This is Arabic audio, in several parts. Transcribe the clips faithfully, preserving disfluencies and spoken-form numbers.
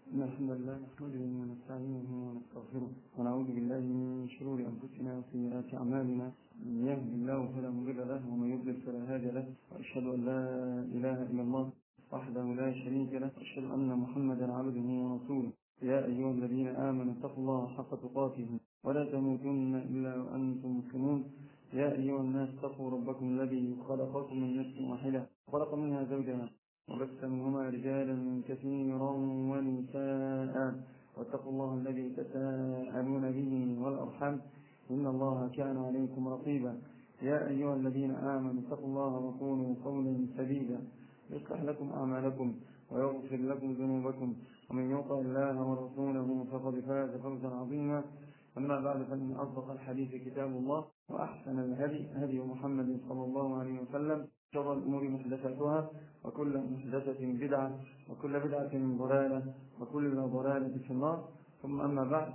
إن الحمد لله نحمده ونستعينه ونستغفره ونعوذ بالله من شرور أنفسنا وسيئات أعمالنا. من يهد الله فلا مضل له ومن يضلل فلا هادي له، وأشهد أن لا إله إلا الله وحده لا شريك له، وأشهد أن محمدا عبده ورسوله. يا أيها الذين آمنوا اتقوا الله حق تقاته ولا تموتن إلا وأنتم مسلمون. يا أيها الناس اتقوا ربكم الذي خلقكم من نفس واحدة وخلق منها زوجها وبث منهما رجالا كثيرا ونساء، واتقوا الله الذي تساءلون به والأرحام إن الله كان عليكم رقيبا. يا أيها الذين آمنوا اتقوا الله وقولوا قولا سديدا يصلح لكم أعمالكم ويغفر لكم ذنوبكم، ومن يطع الله ورسوله فقد فاز فوزا عظيما. أما بعد، فإن أصدق الحديث كتاب الله، وأحسن الهدي هدي محمد صلى الله عليه وسلم، شر الأمور محدثاتها، وكل محدثة بدعة، وكل بدعة ضلالة، وكل ضلالة في النار. ثم أما بعد،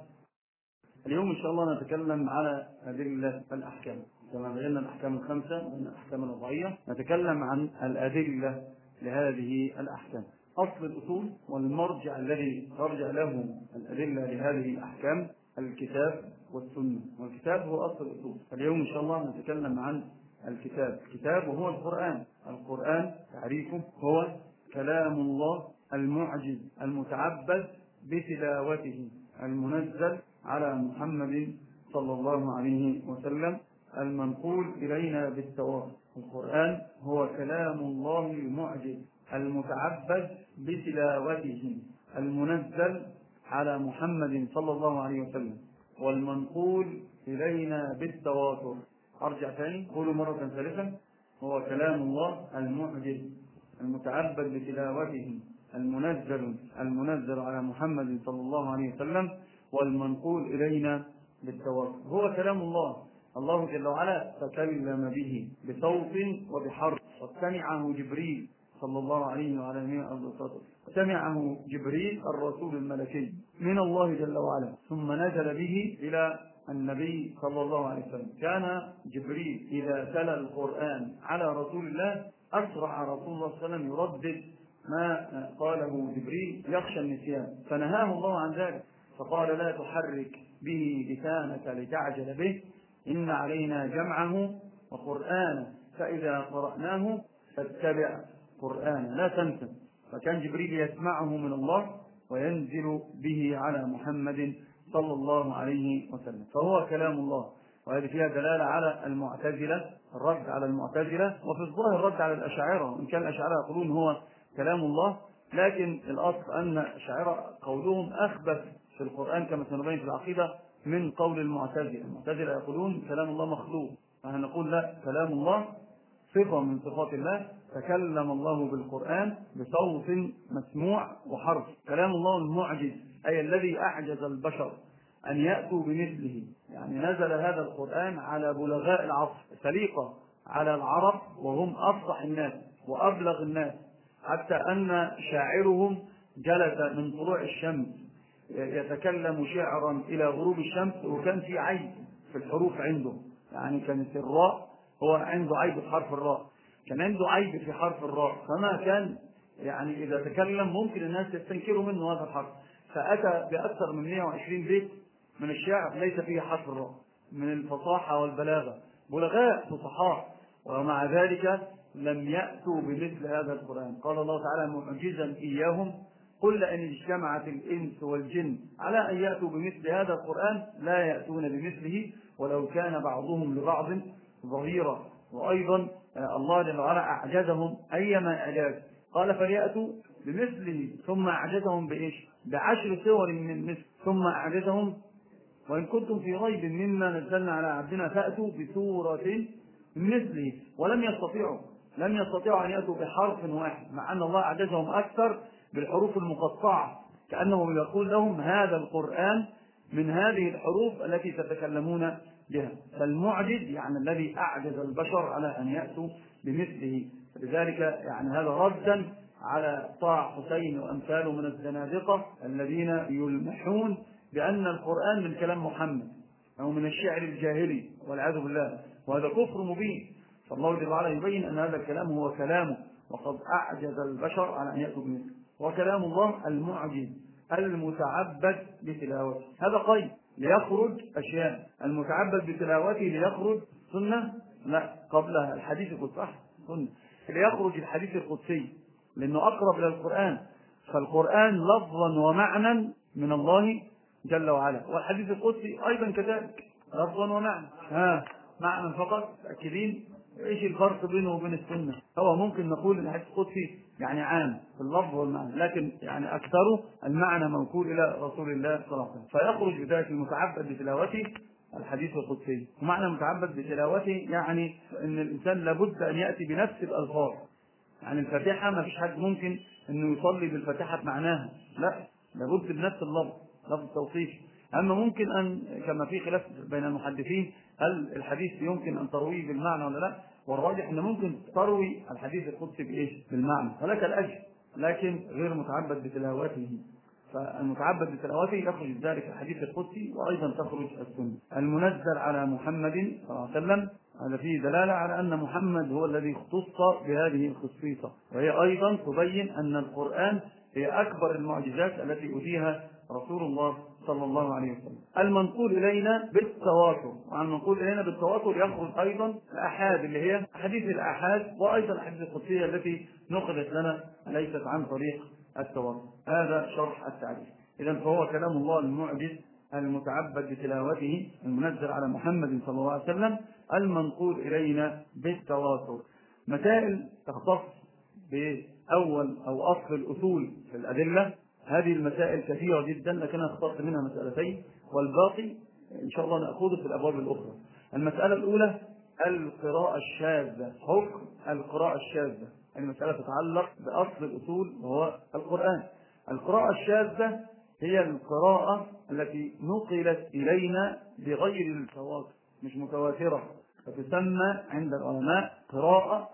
اليوم إن شاء الله نتكلم على أدلة الأحكام. كما بينا الأحكام الخمسة من الأحكام الوضعية، نتكلم عن الأدلة لهذه الأحكام. أصل الأصول والمرجع الذي ترجع له الأدلة لهذه الأحكام الكتاب والسنة، والكتاب هو أصل الأصول. اليوم إن شاء الله نتكلم عن الكتاب. الكتاب وهو القرآن. القرآن تعريفه هو كلام الله المعجز المتعبد بتلاوته، المنزل على محمد صلى الله عليه وسلم، المنقول إلينا بالتواتر. القرآن هو كلام الله المعجز المتعبد بتلاوته، المنزل على محمد صلى الله عليه وسلم، والمنقول إلينا بالتواتر. أرجع ثاني، قولوا مرة ثالثة: هو كلام الله المعجز المتعبد بتلاوته، المنزل المنزل على محمد صلى الله عليه وسلم، والمنقول إلينا بالتواتر. هو كلام الله، الله جل وعلا تكلم به بصوت وبحرف، وسمعه جبريل صلى الله عليه وعلى آله وصحبه، سمعه جبريل الرسول الملكي من الله جل وعلا، ثم نزل به إلى النبي صلى الله عليه وسلم. كان جبريل إذا تلا القرآن على رسول الله أسرع رسول الله صلى الله عليه وسلم يردد ما قاله جبريل يخشى النسيان، فنهاه الله عن ذلك، فقال: لا تحرك به لسانك لتعجل به، إن علينا جمعه وقرآنه، فإذا قرأناه فاتبع قرآنه لا تنسى. فكان جبريل يسمعه من الله وينزل به على محمد صلى الله عليه وسلم، فهو كلام الله. وهذه فيها دلالة على المعتزلة، الرد على المعتزلة، وفي الظاهر الرد على الأشاعرة، إن كان الأشاعرة يقولون هو كلام الله، لكن الأصل أن الأشاعرة قولهم أخبث في القرآن كما سنبين في العقيدة من قول المعتزلة. المعتزلة يقولون كلام الله مخلوق، فهنقول لا، كلام الله صفة من صفات الله، تكلم الله بالقرآن بصوت مسموع وحرف. كلام الله المعجز أي الذي أعجز البشر أن يأتوا بمثله، يعني نزل هذا القرآن على بلغاء العصر، سليقة على العرب وهم أفصح الناس وأبلغ الناس، حتى أن شاعرهم جلس من طلوع الشمس يتكلم شعرا إلى غروب الشمس، وكان في عيب في الحروف عنده، يعني كانت الراء هو عنده عيب في حرف الراء، كان عنده عيب في حرف الراء، فما كان يعني إذا تكلم ممكن الناس يستنكروا منه هذا الحرف، فأتى بأكثر من مئة وعشرين بيت من الشعر ليس فيه حرف الراء، من الفصاحة والبلاغة، بلغاء فصحاء، ومع ذلك لم يأتوا بمثل هذا القرآن. قال الله تعالى معجزا إياهم: قل لئن اجتمعت الإنس والجن على أن يأتوا بمثل هذا القرآن لا يأتون بمثله ولو كان بعضهم لبعض ظهيرا. وأيضا الله جل وعلا أعجزهم أيما إعجاز، قال: فليأتوا بمثله، ثم أعجزهم بإيش؟ بعشر سور من مثل، ثم أعجزهم: وإن كنتم في ريب مما نزلنا على عبدنا فأتوا بسورة مثله، ولم يستطيعوا لم يستطيعوا أن يأتوا بحرف واحد، مع أن الله أعجزهم أكثر بالحروف المقطعة، كأنه يقول لهم هذا القرآن من هذه الحروف التي تتكلمون بها. فالمعجز يعني الذي أعجز البشر على أن يأتوا بمثله. لذلك يعني هذا ردا على طاع حسين وأمثاله من الزنادقة الذين يلمحون بأن القرآن من كلام محمد أو من الشعر الجاهلي والعياذ بالله، وهذا كفر مبين. فالله جل وعلا يبين أن هذا الكلام هو كلامه، وقد أعجز البشر على أن يأتوا بمثله. وكلام الله المعجز المتعبد بتلاوته، هذا قيد ليخرج أشياء. المتعبد بتلاوته ليخرج سنة، لا قبلها الحديث القدسي، صح سنة، ليخرج الحديث القدسي لأنه أقرب إلى القرآن، فالقرآن لفظا ومعنى من الله جل وعلا، والحديث القدسي أيضا كذلك لفظا ومعنى. ها معنى فقط متأكدين؟ ايش الفرق بينه وبين السنة؟ هو ممكن نقول ان الحديث القدسي يعني عام في اللفظ والمعنى، لكن يعني اكثره المعنى موكول الى رسول الله صلى الله عليه وسلم، فيخرج بذلك المتعبد بتلاوته الحديث القدسي. ومعنى المتعبد بتلاوته يعني ان الانسان لابد ان ياتي بنفس الالفاظ، يعني الفاتحه ما فيش حد ممكن انه يصلي بالفاتحه بمعناها، لا لابد بنفس اللفظ، لفظ التوصيف. اما ممكن ان كما في خلاف بين المحدثين هل الحديث يمكن ان ترويه بالمعنى ولا لا، والراجح ان ممكن تروي الحديث القدسي بايش؟ بالمعنى، ولك الاجر، لكن غير متعبد بتلاوته. فالمتعبد بتلاوته يخرج ذلك الحديث القدسي، وايضا تخرج السنه. المنزل على محمد صلى الله عليه وسلم هذا فيه دلاله على ان محمد هو الذي اختص بهذه الخصيصه، وهي ايضا تبين ان القران هي اكبر المعجزات التي اوتيها رسول الله صلى الله عليه وسلم. المنقول الينا بالتواتر، وعن المنقول الينا بالتواتر يخرج ايضا الاحاد اللي هي حديث الاحاد، وايضا الحديث القدسيه التي نقلت لنا ليست عن طريق التواتر. هذا شرح التعريف. اذا فهو كلام الله المعجز المتعبد بتلاوته المنزل على محمد صلى الله عليه وسلم المنقول الينا بالتواتر. مسائل تختص باول او اصل الاصول في الادله، هذه المسائل كثيرة جدا لكنها اختصرت منها مسألتين، والباقي إن شاء الله نأخذه في الأبواب الأخرى. المسألة الأولى القراءة الشاذة، حكم القراءة الشاذة، المسألة تتعلق بأصل الأصول وهو القرآن. القراءة الشاذة هي القراءة التي نقلت إلينا بغير التواتر، مش متواترة، فتسمى عند العلماء قراءة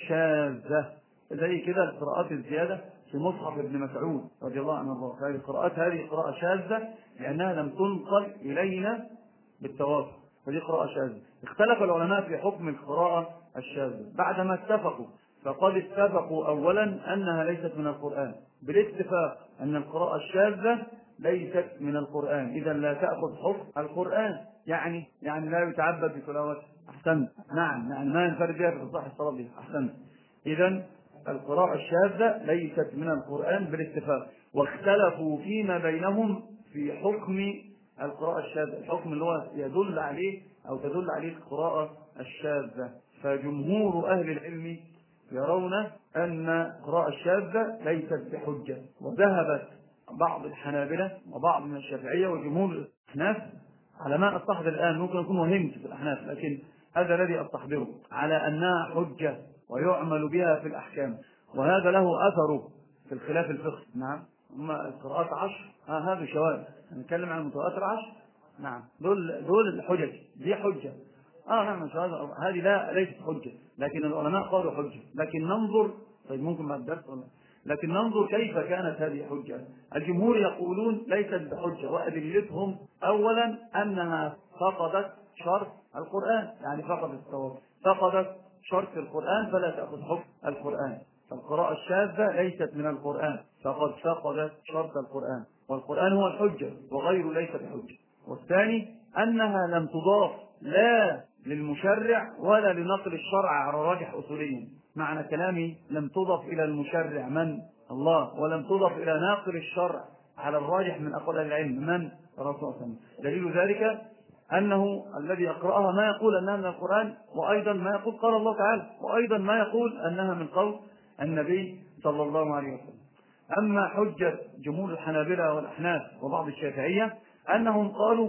شاذة، زي كده القراءات الزيادة في مصحف ابن مسعود رضي الله عنه. هذه القراءات هذه قراءة شاذة لأنها لم تنقل إلينا بالتواتر، فدي قراءة شاذة. اختلف العلماء في حكم القراءة الشاذة بعدما اتفقوا، فقد اتفقوا أولا أنها ليست من القرآن بالاتفاق أن القراءة الشاذة ليست من القرآن، إذا لا تأخذ حكم القرآن، يعني يعني لا يتعبد بتلاوته. أحسنت، نعم يعني ما ينفرد بها في صحيح الصلاة بها. أحسنت. إذا القراءة الشاذة ليست من القرآن بالاتفاق، واختلفوا فيما بينهم في حكم القراءة الشاذة، الحكم اللي هو يدل عليه أو تدل عليه القراءة الشاذة. فجمهور أهل العلم يرون أن القراءة الشاذة ليست بحجة، وذهبت بعض الحنابلة وبعض من الشافعية وجمهور الأحناف على ما أستحضر الآن، ممكن أكون وهمت في الأحناف لكن هذا الذي أستحضره، على أنها حجة ويعمل بها في الأحكام، وهذا له أثره في الخلاف الفقهي. نعم، أما القراءات عشر آه هذا شواذ، نتكلم عن المتواتر عشر، نعم دول دول الحجج، دي حجة. اه نعم شواذ هذه لا ليست حجة، لكن العلماء قالوا حجة. لكن ننظر، طيب ممكن بعد الدرس ولا، لكن ننظر كيف كانت هذه حجة. الجمهور يقولون ليست بحجة، وأدلتهم أولا أنها فقدت شرط القرآن، يعني فقدت التواتر، فقدت شرط القرآن فلا تأخذ حكم القرآن. فالقراءة الشاذة ليست من القرآن، فقد فقدت شرط القرآن، والقرآن هو الحجة وغيره ليس بحجة. والثاني أنها لم تضاف لا للمشرع ولا لنقل الشرع على راجح أصوليا. معنى كلامي لم تضف إلى المشرع من؟ الله، ولم تضف إلى ناقل الشرع على الراجح من أقوال العلم من؟ الرسول صلى الله عليه وسلم. دليل ذلك أنه الذي يقرأها ما يقول أنها من القرآن، وأيضا ما يقول قال الله تعالى، وأيضا ما يقول أنها من قول النبي صلى الله عليه وسلم. أما حجة جمهور الحنابلة والأحناف وبعض الشافعية أنهم قالوا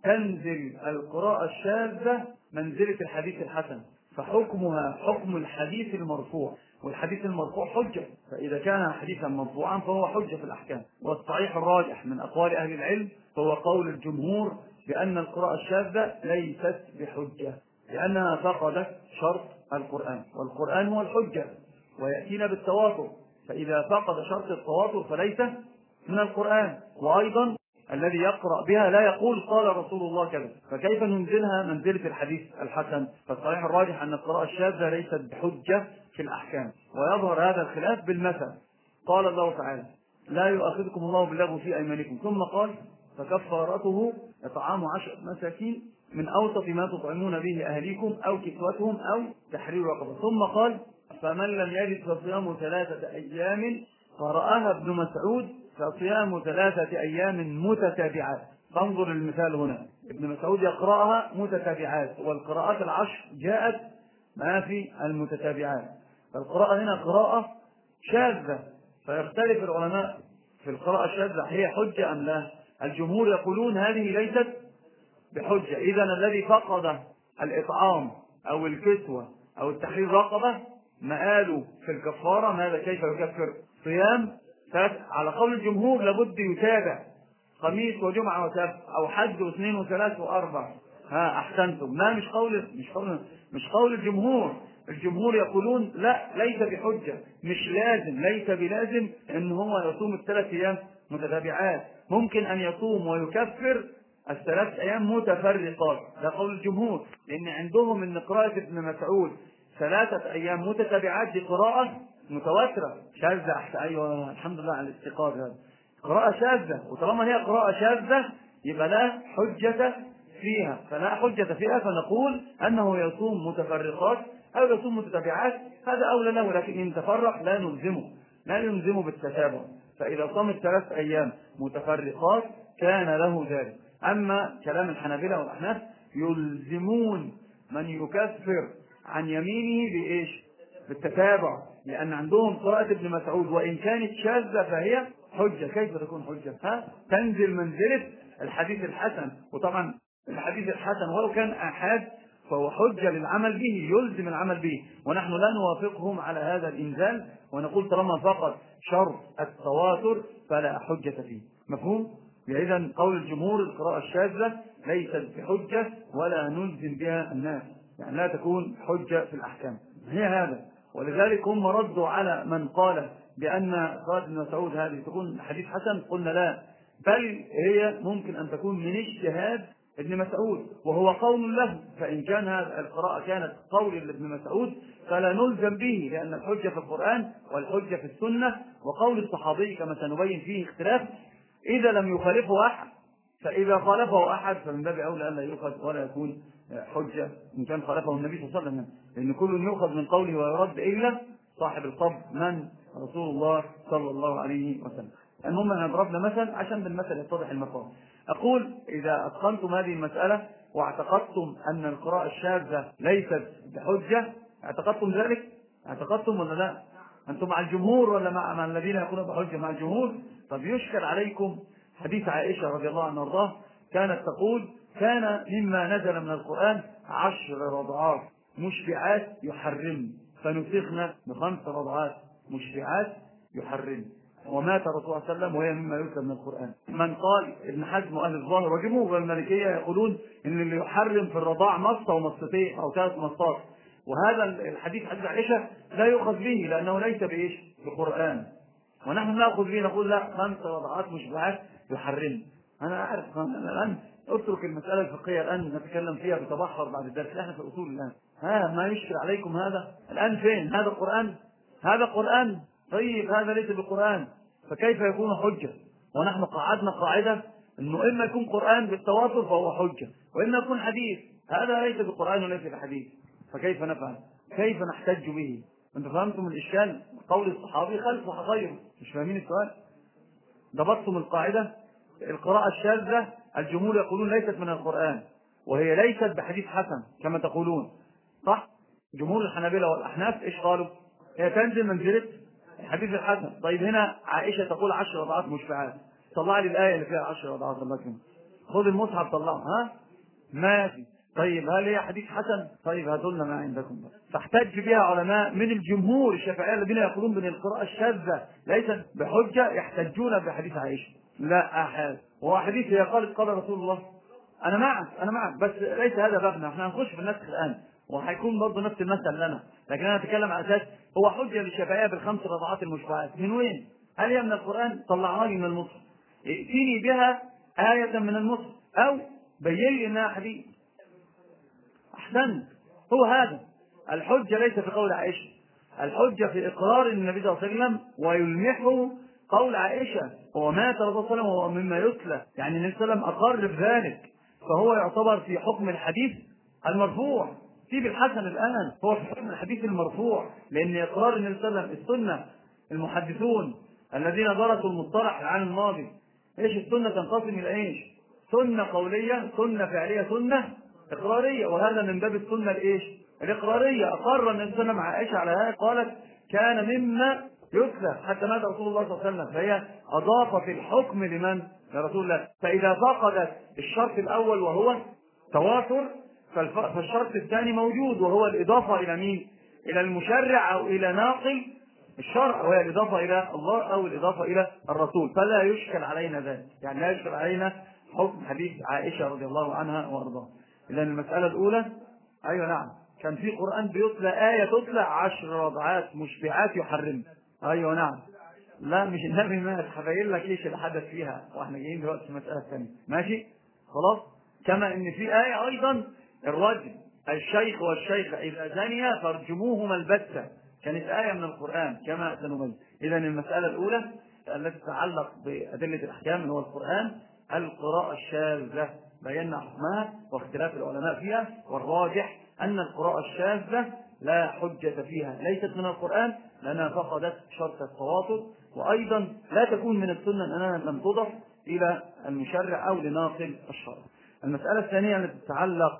تنزل القراءة الشاذة منزلة الحديث الحسن، فحكمها حكم الحديث المرفوع، والحديث المرفوع حجة، فإذا كان حديثا مرفوعا فهو حجة في الأحكام. والصحيح الراجح من أقوال أهل العلم فهو قول الجمهور بأن القراءة الشاذة ليست بحجة، لأنها فقدت شرط القرآن، والقرآن هو الحجة ويأتينا بالتواتر، فإذا فقد شرط التواتر فليس من القرآن. وأيضا الذي يقرأ بها لا يقول قال رسول الله كذا، فكيف ننزلها منزلة الحديث الحسن؟ فالصحيح الراجح أن القراءة الشاذة ليست بحجة في الأحكام. ويظهر هذا الخلاف بالمثل، قال الله تعالى لا يؤاخذكم الله باللغو في أيمانكم. ثم قال فكفارته إطعام عشرة مساكين من أوسط ما تطعمون به أهليكم أو كسوتهم أو تحرير رقبة. ثم قال فمن لم يجد فصيام ثلاثة أيام. قرأها ابن مسعود فصيام ثلاثة أيام متتابعات. فانظر المثال هنا، ابن مسعود يقرأها متتابعات، والقراءات العشر جاءت ما في المتتابعات، فالقراءة هنا قراءة شاذة. فيختلف العلماء في القراءة الشاذة هي حجة أم لا؟ الجمهور يقولون هذه ليست بحجة. إذا الذي فقد الإطعام أو الكسوة أو التحرير رقبة مآله في الكفارة ماذا؟ كيف يكفر؟ صيام على قول الجمهور لابد يتابع خميس وجمعة وسبت، أو حج واثنين وثلاث وأربع. ها أحسنتم. ما مش قول مش قول مش قول الجمهور. الجمهور يقولون لا، ليس بحجة، مش لازم، ليس بلازم ان هو يصوم الثلاث ايام متتابعات، ممكن ان يصوم ويكفر الثلاث ايام متفرقات. ده قول الجمهور، لان عندهم ان قراءة ابن مسعود ثلاثة ايام متتابعات دي قراءة متواترة شاذة. ايوه الحمد لله على الاستيقاظ، هذا قراءة شاذة، وطالما هي قراءة شاذة يبقى لا حجة فيها، فلا حجة فيها، فنقول انه يصوم متفرقات أو يصوم متتابعات، هذا أولى له. لكن إن تفرق لا نلزمه، لا نلزمه بالتتابع. فإذا صام الثلاث أيام متفرقات كان له ذلك. أما كلام الحنابلة والأحناف يلزمون من يكفر عن يمينه بإيش؟ بالتتابع، لأن عندهم قراءة ابن مسعود وإن كانت شاذة فهي حجة. كيف تكون حجة؟ ها؟ تنزل منزلة الحديث الحسن. وطبعا الحديث الحسن ولو كان آحاد فهو حجة للعمل به، يلزم العمل به، ونحن لا نوافقهم على هذا الإنزال، ونقول طالما فقط شرط التواتر فلا حجة فيه. مفهوم؟ إذن قول الجمهور القراءة الشاذة ليست بحجة ولا نلزم بها الناس، يعني لا تكون حجة في الأحكام، هي هذا. ولذلك هم ردوا على من قال بأن قراءة ابن مسعود هذه تكون حديث حسن، قلنا لا، بل هي ممكن أن تكون من اجتهاد ابن مسعود وهو قول له. فإن كان هذه القراءة كانت قول لابن مسعود فلا نلزم به، لأن الحجة في القرآن والحجة في السنة، وقول الصحابي كما سنبين فيه اختلاف إذا لم يخالفه أحد. فإذا خالفه أحد فمن باب أولى ألا يؤخذ ولا يكون حجة إن كان خالفه النبي صلى الله عليه وسلم، لأن كل يؤخذ من قوله ويرد إلا صاحب القبر من رسول الله صلى الله عليه وسلم. المهم أن ضربنا مثل عشان بالمثل يتضح المقام. أقول إذا أتقنتم هذه المسألة واعتقدتم أن القراءة الشاذة ليست بحجة، اعتقدتم ذلك؟ اعتقدتم ولا لا؟ أنتم مع الجمهور ولا مع, مع الذين يقولون بحجة؟ مع الجمهور. طب يشكل عليكم حديث عائشة رضي الله عنها وارضاها، كانت تقول كان مما نزل من القرآن عشر رضعات مشبعات يحرم، فنسخنا بخمس رضعات مشبعات يحرم، ومات رسول الله صلى الله عليه وسلم وهي مما يتلى من القرآن. من قال ابن حزم وأهل الظاهر وجمهور المالكية يقولون إن اللي يحرم في الرضاع مصة ومصتين أو ثلاث مصات، وهذا الحديث حديث عائشة لا يؤخذ به لأنه ليس بإيش؟ بقرآن. ونحن نأخذ به نقول لا، خمس رضعات مشبعات يحرم. أنا أعرف الآن اترك المسألة الفقهية الآن نتكلم فيها بتبحر بعد الدرس، احنا في الأصول الآن. ها ما يشكل عليكم هذا الآن فين؟ هذا القرآن؟ هذا قرآن؟ طيب هذا ليس بالقرآن، فكيف يكون حجة؟ ونحن قعدنا قاعدة انه اما يكون قرآن بالتواتر فهو حجة، واما يكون حديث، هذا ليس بالقرآن وليس بحديث، فكيف نفعل؟ كيف نحتج به؟ انتم فهمتم الاشكال؟ قول الصحابي خلف غيره، مش فاهمين السؤال؟ ضبطتم القاعدة؟ القراءة الشاذة الجمهور يقولون ليست من القرآن، وهي ليست بحديث حسن كما تقولون، صح؟ جمهور الحنابلة والأحناف ايش قالوا؟ هي تنزل منزلة الحديث الحسن. طيب هنا عائشة تقول عشر رضعات مشبعات، طلع لي الآية اللي فيها عشر رضعات، الله يكرمك، خذ المصحف طلعه. ها ماشي، طيب هل هي حديث حسن؟ طيب هاتوا لنا ما عندكم بقى. فاحتج بها علماء من الجمهور الشافعية الذين يقولون بأن القراءة الشاذة ليست بحجة، يحتجون بحديث عائشة. لا أحد، وهو حديث هي قالت قال رسول الله. أنا معك أنا معك بس ليس هذا بابنا، احنا هنخش في النسخ الآن وهيكون برضه نفس المثل لنا، لكن أنا أتكلم على أساس هو حجة للشافعية بالخمس رضعات المشبعات من وين؟ هل هي من القرآن؟ طلعها لي من المصحف، ائتيني بها آية من المصحف أو بين لي إنها حديث. أحسنت، هو هذا الحجة، ليس في قول عائشة، الحجة في إقرار النبي صلى الله عليه وسلم ويلمحه قول عائشة ومات الرسول صلى الله عليه وسلم وهو مما يتلى، يعني النبي صلى الله عليه وسلم أقر بذلك، فهو يعتبر في حكم الحديث المرفوع. سيب الحسن الآن، هو في حكم الحديث المرفوع، لأن إقرار النبي صلى الله عليه وسلم السنة. المحدثون الذين درسوا المصطلح العام الماضي، ايش السنة تنقسم إلى ايش؟ سنة قولية، سنة فعلية، سنة إقرارية، وهذا من باب السنة الايش؟ الإقرارية. أقر النبي صلى الله عليه وسلم عائشة على هذا، قالت كان مما يتلى حتى مات رسول الله صلى الله عليه وسلم، فهي أضافت الحكم لمن؟ لرسول الله. فإذا فقدت الشرط الأول وهو تواتر، فالشرط الثاني موجود وهو الإضافة إلى مين؟ إلى المشرع أو إلى ناقل الشرع، وهي الإضافة إلى الله أو الإضافة إلى الرسول، فلا يشكل علينا ذلك، يعني لا يشكل علينا حكم حديث عائشة رضي الله عنها وأرضاها. إذن المسألة الأولى، أيوة نعم، كان في قرآن بيطلع آية تطلع عشر رضعات مشبعات يحرم. أيوة نعم. لا مش النبي مات، هبين لك ايش اللي حدث فيها واحنا جايين دلوقتي في المسألة الثانية. ماشي خلاص. كما ان في آية ايضا الرجم، الشيخ والشيخة اذا زنيا فارجموهما البتة، كانت آية من القرآن كما سنبين. اذا المسألة الاولى التي تتعلق بأدلة الاحكام هو القرآن. القراءة الشاذة بينا حكمها واختلاف العلماء فيها، والراجح ان القراءة الشاذة لا حجة فيها، ليست من القرآن لأنها فقدت شرط التواطؤ، وأيضا لا تكون من السنة لأنها لم تضف إلى المشرع أو لناقل الشرع. المسألة الثانية التي تتعلق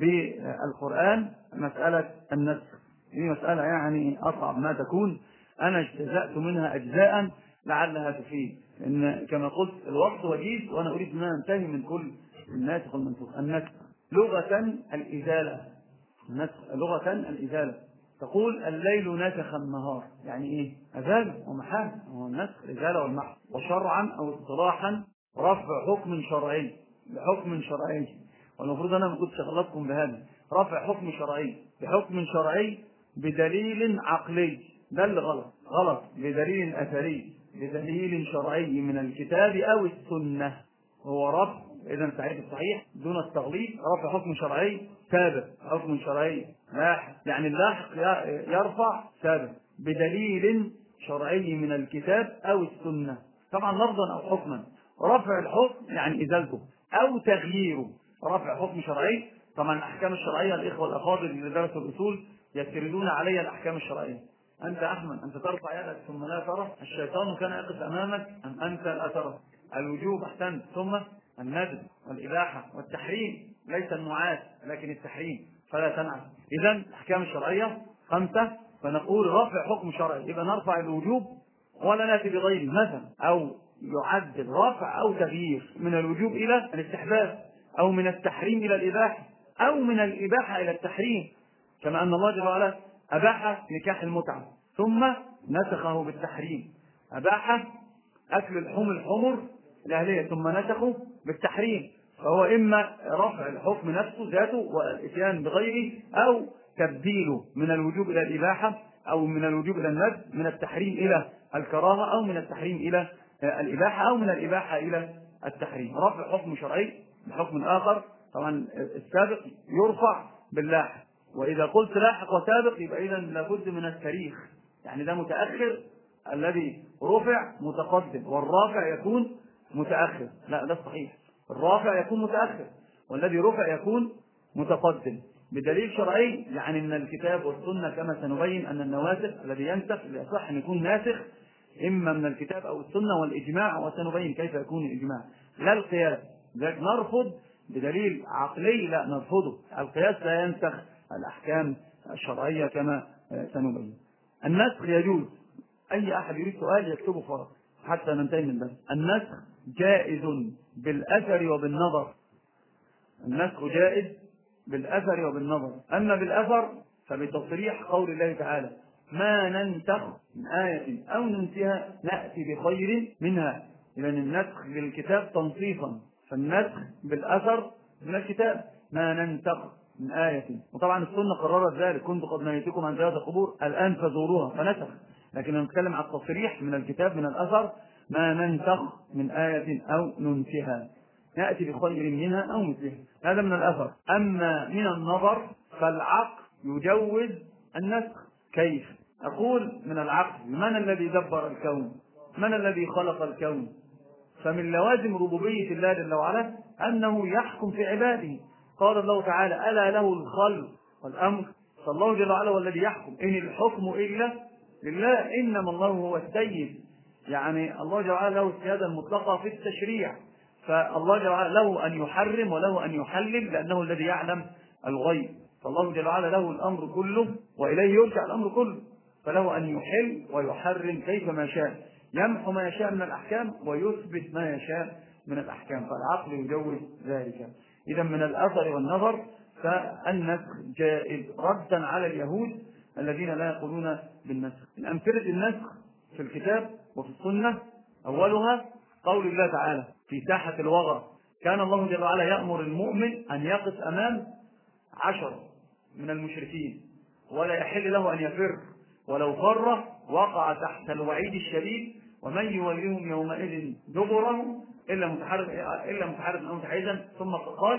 بالقرآن مسألة النسخ. هي مسألة يعني أصعب ما تكون، أنا اجتزأت منها أجزاء لعلها تفيد، إن كما قلت الوقت وجيز وأنا أريد أن أنتهي من كل الناسخ والمنسوخ. النسخ لغة الإزالة، النسخ لغة الإزالة. تقول الليل نسخ النهار، يعني إيه؟ أزال ومحال، هو النسخ إزالة والمحو. وشرعا أو اصطلاحا رفع حكم شرعي بحكم شرعي، والمفروض أنا ما كنتش أخلصكم بهذا. رفع حكم شرعي بحكم شرعي بدليل عقلي، ده اللي غلط. غلط بدليل أثري، بدليل شرعي من الكتاب أو السنة، هو رفع. إذا تعريف الصحيح دون التغليظ رفع حكم شرعي ثابت، حكم شرعي لاحق، يعني اللاحق يرفع ثابت بدليل شرعي من الكتاب أو السنة، طبعا لفظا أو حكما. رفع الحكم يعني إزالته أو تغييره. رفع حكم شرعي، طبعا الأحكام الشرعية الإخوة الأفاضل اللي درسوا الأصول يسردون علي الأحكام الشرعية. أنت أحمد أنت ترفع يدك ثم لا ترى، الشيطان كان يقف أمامك أم أنت لا ترى؟ الوجوب أحسنت، ثم الندب والإباحة والتحريم، ليس المعاد لكن التحريم، فلا تنعم. إذن الأحكام الشرعية خمسة، فنقول رفع حكم شرعي يبقى نرفع الوجوب ولا نأتي بغيره، مثلا أو يعدل رفع أو تغيير من الوجوب إلى الاستحباب، أو من التحريم إلى الإباحة، أو من الإباحة إلى التحريم، كما أن الله جل وعلا أباح نكاح المتعة ثم نسخه بالتحريم، أباح أكل اللحوم الحمر الأهلية ثم نسخه بالتحريم. فهو إما رفع الحكم نفسه ذاته والإتيان بغيره، أو تبديله من الوجوب إلى الإباحة، أو من الوجوب إلى الندب، من التحريم إلى الكراهة، أو من التحريم إلى الإباحة، أو من الإباحة إلى التحريم. رفع حكم شرعي بحكم آخر، طبعا السابق يرفع باللاحق، وإذا قلت لاحق وسابق يبقى إذا لابد من التاريخ، يعني ده متأخر، الذي رفع متقدم والرافع يكون متأخر. لا ده صحيح، الرافع يكون متأخر والذي رفع يكون متقدم بدليل شرعي، يعني من الكتاب والسنة، كما سنبين أن النواسخ الذي ينسخ يصح أن يكون ناسخ إما من الكتاب أو السنة والإجماع، وسنبين كيف يكون الإجماع لا القياس. ذلك نرفض بدليل عقلي، لا نرفضه، القياس لا ينسخ الأحكام الشرعية كما سنبين. النسخ يجوز، أي أحد يريد سؤال يكتبه فقط حتى ننتهي من ذلك. النسخ جائز بالأثر وبالنظر، النسخ جائز بالأثر وبالنظر. أما بالأثر فبتصريح قول الله تعالى ما ننسخ من آية أو ننسها نأتي بخير منها. إذن النسخ بالكتاب تنصيفا، فالنسخ بالأثر من الكتاب ما ننسخ من آية، وطبعا السنة قررت ذلك، كنت قد نهيتكم عن زيارة القبور الآن فزوروها فنسخ، لكن نتكلم عن التصريح من الكتاب من الأثر ما ننسخ من آية أو ننسها نأتي بخير منها أو مثلها، هذا من الأثر. أما من النظر فالعقل يجوز النسخ. كيف؟ أقول من العقل، من الذي دبر الكون؟ من الذي خلق الكون؟ فمن لوازم ربوبية الله جل وعلا أنه يحكم في عباده. قال الله تعالى: ألا له الخلق والأمر. فالله جل وعلا هو الذي يحكم، إن الحكم إلا لله، إنما الله هو السيد. يعني الله جل وعلا له السيادة المطلقة في التشريع، فالله جل وعلا له أن يحرم وله أن يحلل لأنه الذي يعلم الغيب. فالله جل وعلا له الأمر كله وإليه يرجع الأمر كله، فله أن يحل ويحرم كيف ما شاء، يمحو ما يشاء من الأحكام ويثبت ما يشاء من الأحكام، فالعقل يجوز ذلك. إذا من الأثر والنظر فالنسخ جائز ردا على اليهود الذين لا يقولون بالنسخ. من أمثلة النسخ في الكتاب وفي السنة أولها قول الله تعالى في ساحة الوغى: كان الله جل وعلا يأمر المؤمن أن يقف أمام عشر من المشركين ولا يحل له أن يفر، ولو فر وقع تحت الوعيد الشديد: ومن يوليهم يومئذ دبره إلا متحرف إلا متحرف أو متحيزا. ثم قال: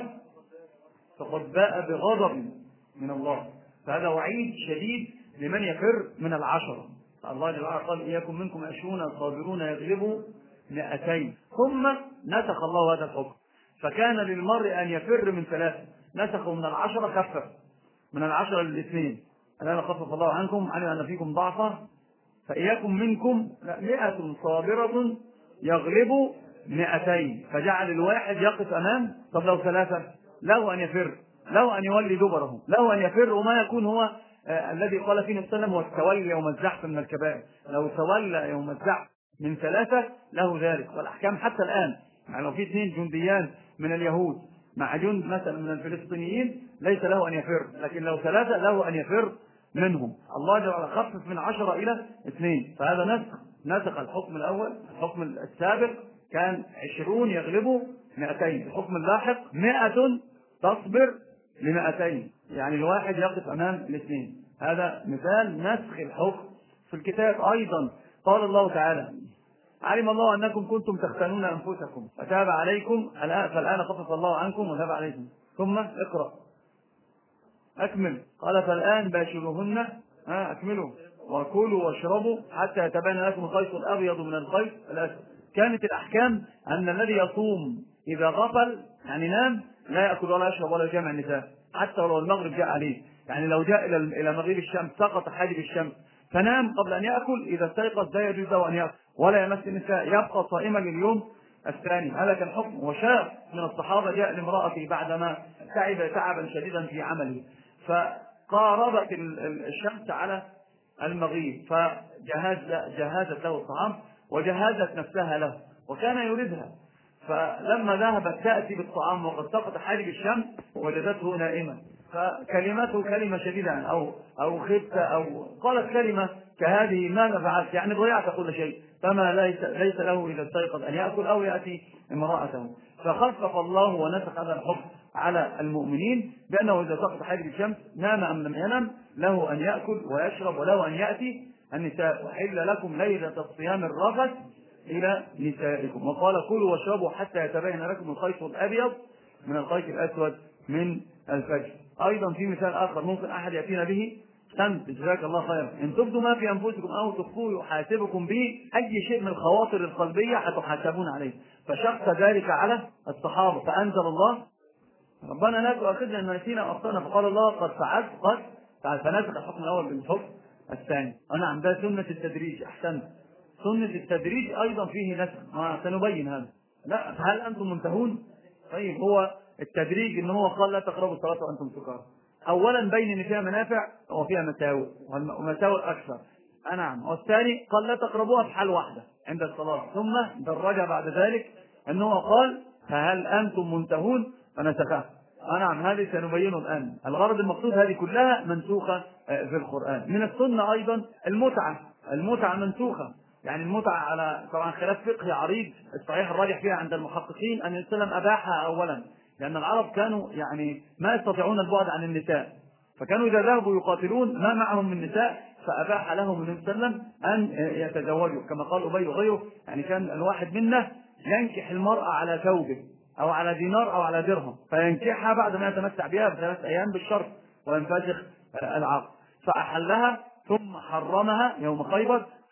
فقد باء بغضب من الله. فهذا وعيد شديد لمن يفر من العشرة. الله جل وعلا قال: إياكم منكم عشرون صابرون يغلبوا مئتين. ثم نسخ الله هذا الحكم، فكان للمرء أن يفر من ثلاثة، نسخه من العشرة خفف من العشرة للاثنين: الآن خفف الله عنكم، علم أن فيكم ضعفا، فإياكم منكم مئة صابرة يغلب مئتين. فجعل الواحد يقف أمام. طب لو ثلاثة له أن يفر، له أن يولي دبره، له أن يفر، وما يكون هو آه الذي قال فيه النبي صلى الله عليه وسلم: والتولي يوم الزحف من الكبائر. لو تولى يوم الزحف من ثلاثة له ذلك. والأحكام حتى الآن، يعني لو في اثنين جنديان من اليهود مع جند مثلا من الفلسطينيين ليس له أن يفر، لكن لو ثلاثة له أن يفر منهم. الله جل وعلا خفف من عشرة إلى اثنين، فهذا نسخ نسخ الحكم الأول. الحكم السابق كان عشرون يغلبوا مئتين، الحكم اللاحق مئة تصبر لمئتين، يعني الواحد يقف أمام الاثنين. هذا مثال نسخ الحكم في الكتاب. أيضا قال الله تعالى: علم الله أنكم كنتم تختانون أنفسكم فتاب عليكم فالآن خفف الله عنكم وتاب عليكم. ثم اقرأ أكمل. قال: فالآن باشروهن، ها أكملوا، وكلوا واشربوا حتى يتبين لكم الخيط الأبيض من الخيط الأسود. كانت الأحكام أن الذي يصوم إذا غفل يعني نام لا يأكل ولا يشرب ولا يجامع النساء حتى ولو المغرب جاء عليه. يعني لو جاء إلى مغيب الشمس سقط حاجب الشمس فنام قبل أن يأكل، إذا استيقظ لا يجوز له أن يأكل ولا يمس النساء، يبقى صائما لليوم الثاني. هذا كان حكم. وشاب من الصحابة جاء لامرأته بعدما تعب تعبا شديدا في عمله، فقاربت الشمس على المغيب فجهز جهزت له الطعام وجهزت نفسها له وكان يريدها، فلما ذهبت تأتي بالطعام وقد سقط حاجب الشمس وجدته نائما، فكلمته كلمة شديدة أو أو خبت أو قالت كلمة كهذه: ماذا فعلت؟ يعني ضيعت كل شيء. فما ليس, ليس له إذا استيقظ أن يأكل أو يأتي امرأته. فخفف الله ونسخ هذا الحكم على المؤمنين بأنه إذا سقط حاجب الشمس نام أم لم ينم له أن يأكل ويشرب وله أن يأتي النساء. وحل لكم ليلة الصيام الرفث إلى نسائكم. وقال: كلوا واشربوا حتى يتبين لكم الخيط الأبيض من الخيط الأسود من الفجر. أيضا في مثال آخر ممكن أحد يأتينا به: أنت جزاك الله خيرا إن تبدوا ما في أنفسكم أو تخفوه يحاسبكم به. أي شيء من الخواطر القلبية هتحاسبون عليه. فشق ذلك على الصحابة فأنزل الله: ربنا لا تؤاخذنا إن نسينا أو أخطأنا. فقال الله: قد فعلت قد فعلت. فنسخ الحكم الأول بالحكم الثاني. أنا عندها سنة التدريج. أحسنت، سنة التدريج أيضا فيه نسخ، ما سنبين هذا. لا، هل أنتم منتهون؟ طيب، هو التدريج إن هو قال: لا تقربوا الصلاة وأنتم سكارى. أولا بين إن فيها منافع وفيها مساوئ ومساوئ أكثر. نعم. والثاني قال: لا تقربوها في حال واحدة عند الصلاة. ثم درجها بعد ذلك أنه قال: فهل أنتم منتهون؟ فنسخها. نعم. هذه سنبينه الآن. الغرض المقصود هذه كلها منسوخة في القرآن. من السنة أيضا المتعة. المتعة منسوخة. يعني المتعة على طبعا خلاف فقهي عريض، الصحيح الراجح فيها عند المحققين أن الإسلام أباحها أولا، لأن العرب كانوا يعني ما يستطيعون البعد عن النساء، فكانوا إذا ذهبوا يقاتلون ما معهم من نساء، فأباح لهم النبي صلى الله عليه وسلم أن يتزوجوا كما قال أبي وغيره. يعني كان الواحد منا ينكح المرأة على ثوبه أو على دينار أو على درهم، فينكحها بعد ما يتمتع بها بثلاث أيام بالشرط وينفسخ العقد. فأحلها ثم حرمها يوم خيبر،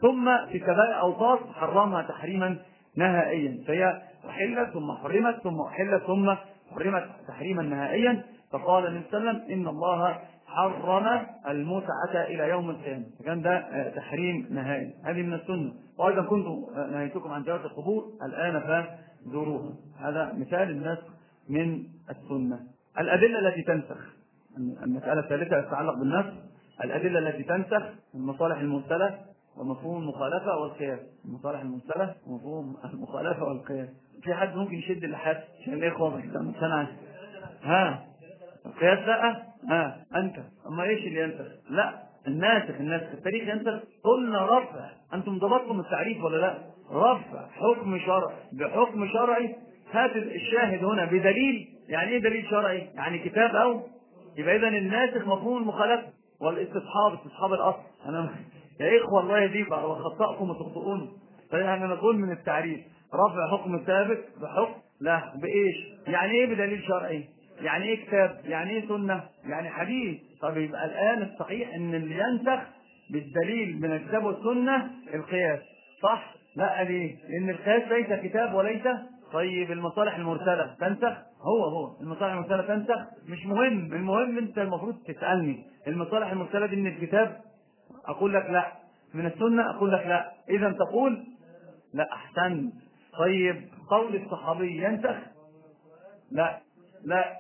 ثم في كبائر أوصاف حرمها تحريما نهائيا، فهي أحلت ثم حرمت ثم أحلت ثم حرمت تحريما نهائيا. فقال النبي صلى الله عليه وسلم إن الله حرم المتعة إلى يوم القيامة، فكان ده تحريم نهائي. هذه من السنة. وأيضا كنت نهيتكم عن زيارة القبور الآن فزوروها، هذا مثال الناس من السنة. الأدلة التي تنسخ، المسألة الثالثة تتعلق بالنسخ. الأدلة التي تنسخ المصالح المرسلة ومفهوم المخالفة والقياس. المصالح المرسلة ومفهوم المخالفة والقياس. في حد ممكن يشد اللحاف عشان الإخوة سنة ها القياس لا ها أنت أما إيش اللي ينسخ؟ لا الناسخ. الناسخ التاريخ ينسخ. قلنا رفع، أنتم ضبطتم التعريف ولا لا؟ رفع حكم شرعي بحكم شرعي. هات الشاهد هنا بدليل. يعني إيه دليل شرعي؟ يعني كتاب أو يبقى إذن الناسخ مفهوم المخالفة والاستصحاب، استصحاب الأصل. أنا يا إخوة الله يهديكم وخطأكم وتخطئون. فأنا نقول من التعريف رفع حكم ثابت بحكم لا بإيش؟ يعني إيه بدليل شرعي؟ يعني إيه كتاب؟ يعني إيه سنة؟ يعني حديث. طب يبقى الآن الصحيح إن اللي ينسخ بالدليل من الكتاب والسنة القياس، صح؟ لا ليه؟ لأن القياس ليس كتاب وليس. طيب المصالح المرسلة تنسخ؟ هو هو المصالح المرسلة تنسخ؟ مش مهم. المهم أنت المفروض تسألني المصالح المرسلة دي من الكتاب؟ أقول لك لا. من السنة؟ أقول لك لا. إذا تقول لا أحسن. طيب قول الصحابي ينسخ؟ لا لا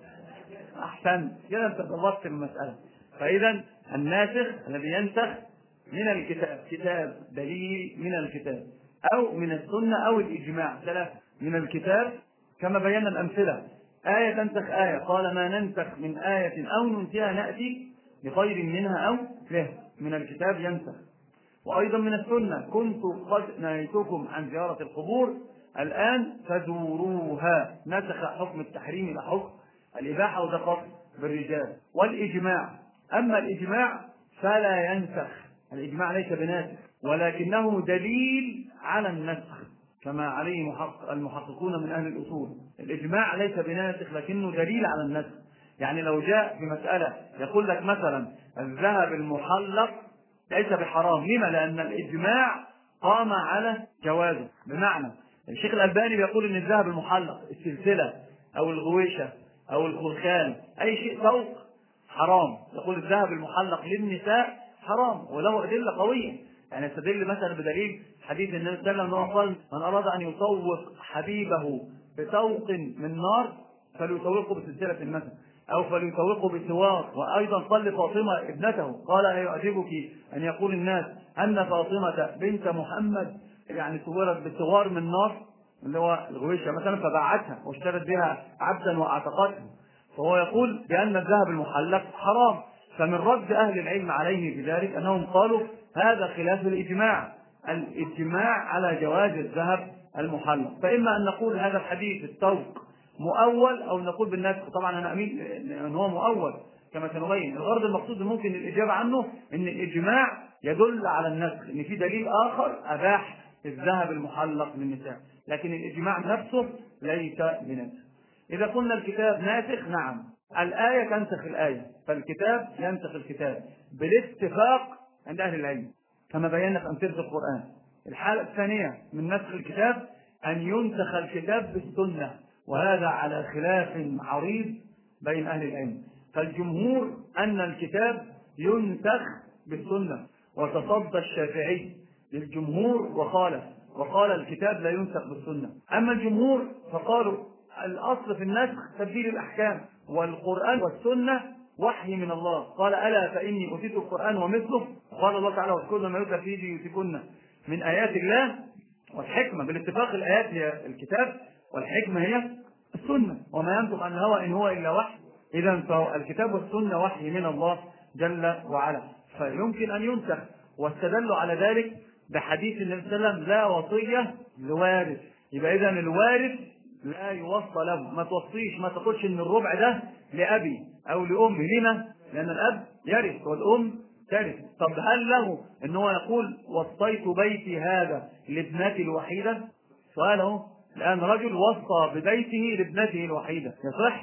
أحسن. كده أنت ضبطت المسألة. فإذا الناسخ الذي ينسخ من الكتاب، كتاب دليل من الكتاب أو من السنة أو الإجماع. ثلاثة من الكتاب كما بينا الأمثلة. آية تنسخ آية، قال ما ننسخ من آية أو ننسها نأتي بخير منها أو له. من الكتاب ينسخ. وأيضا من السنة كنت قد نهيتكم عن زيارة القبور الآن فزوروها. نسخ حكم التحريم إلى حكم الإباحة وده خاص بالرجال. والإجماع، أما الإجماع فلا ينسخ. الإجماع ليس بناسخ ولكنه دليل على النسخ كما عليه محقق المحققون من أهل الأصول. الإجماع ليس بناسخ لكنه دليل على النسخ. يعني لو جاء في مسألة يقول لك مثلا الذهب المحلق ليس بحرام، لما؟ لأن الإجماع قام على جوازه. بمعنى الشيخ الألباني بيقول إن الذهب المحلق السلسلة أو الغويشة أو الخلخال أي شيء فوق حرام. يقول الذهب المحلق للنساء حرام وله أدلة قوية. يعني يستدل مثلا بدليل حديث النبي صلى الله عليه وسلم قال من أراد أن يطوق حبيبه بطوق من نار فليطوقه بسلسلة مثلا أو فليطوقه بسوار. وأيضا قال لفاطمة ابنته قال أيعجبك أن يقول الناس أن فاطمة بنت محمد يعني صورت بسوار من نار اللي هو الغويشة مثلا فباعتها واشترت بها عبدا واعتقته. فهو يقول بأن الذهب المحلق حرام. فمن رد أهل العلم عليه بذلك أنهم قالوا هذا خلاف الإجماع. الإجماع على جواز الذهب المحلق. فإما أن نقول هذا الحديث الطوق مؤول أو نقول بالنسخ. طبعا أنا أمين أن هو مؤول كما سنبين. الغرض المقصود ممكن الإجابة عنه أن الإجماع يدل على النسخ، أن في دليل آخر أباح الذهب المحلق للنساء، لكن الإجماع نفسه ليس بنسخ. إذا قلنا الكتاب ناسخ، نعم الآية تنسخ الآية، فالكتاب ينسخ الكتاب بالاتفاق عند أهل العلم كما بينا في أمثلة القرآن. الحالة الثانية من نسخ الكتاب أن ينسخ الكتاب بالسنة، وهذا على خلاف عريض بين أهل العلم. فالجمهور أن الكتاب ينسخ بالسنة، وتصدى الشافعي للجمهور وقال وقال الكتاب لا ينسخ بالسنة. أما الجمهور فقالوا الأصل في النسخ تبديل الأحكام، والقرآن والسنة وحي من الله. قال ألا فإني أوتيت القرآن ومثله. قال الله تعالى واذكرن ما يتلى في بيوتكن من آيات الله والحكمة. بالاتفاق الآيات هي الكتاب والحكمة هي السنة، وما ينطق عن الهوى إن هو إلا وحي. إذا فالكتاب والسنة وحي من الله جل وعلا، فيمكن أن ينسخ. واستدلوا على ذلك بحديث النبي صلى الله عليه وسلم لا وصية لوارث. يبقى إذن الوارث لا يوصى له، ما توصيش، ما تقولش إن الربع ده لأبي أو لأمي. لما؟ لأن الأب يرث والأم ترث. طب هل له إن هو يقول وصيت بيتي هذا لابنتي الوحيدة؟ سؤاله الآن رجل وصى ببيته لابنته الوحيدة، يصح؟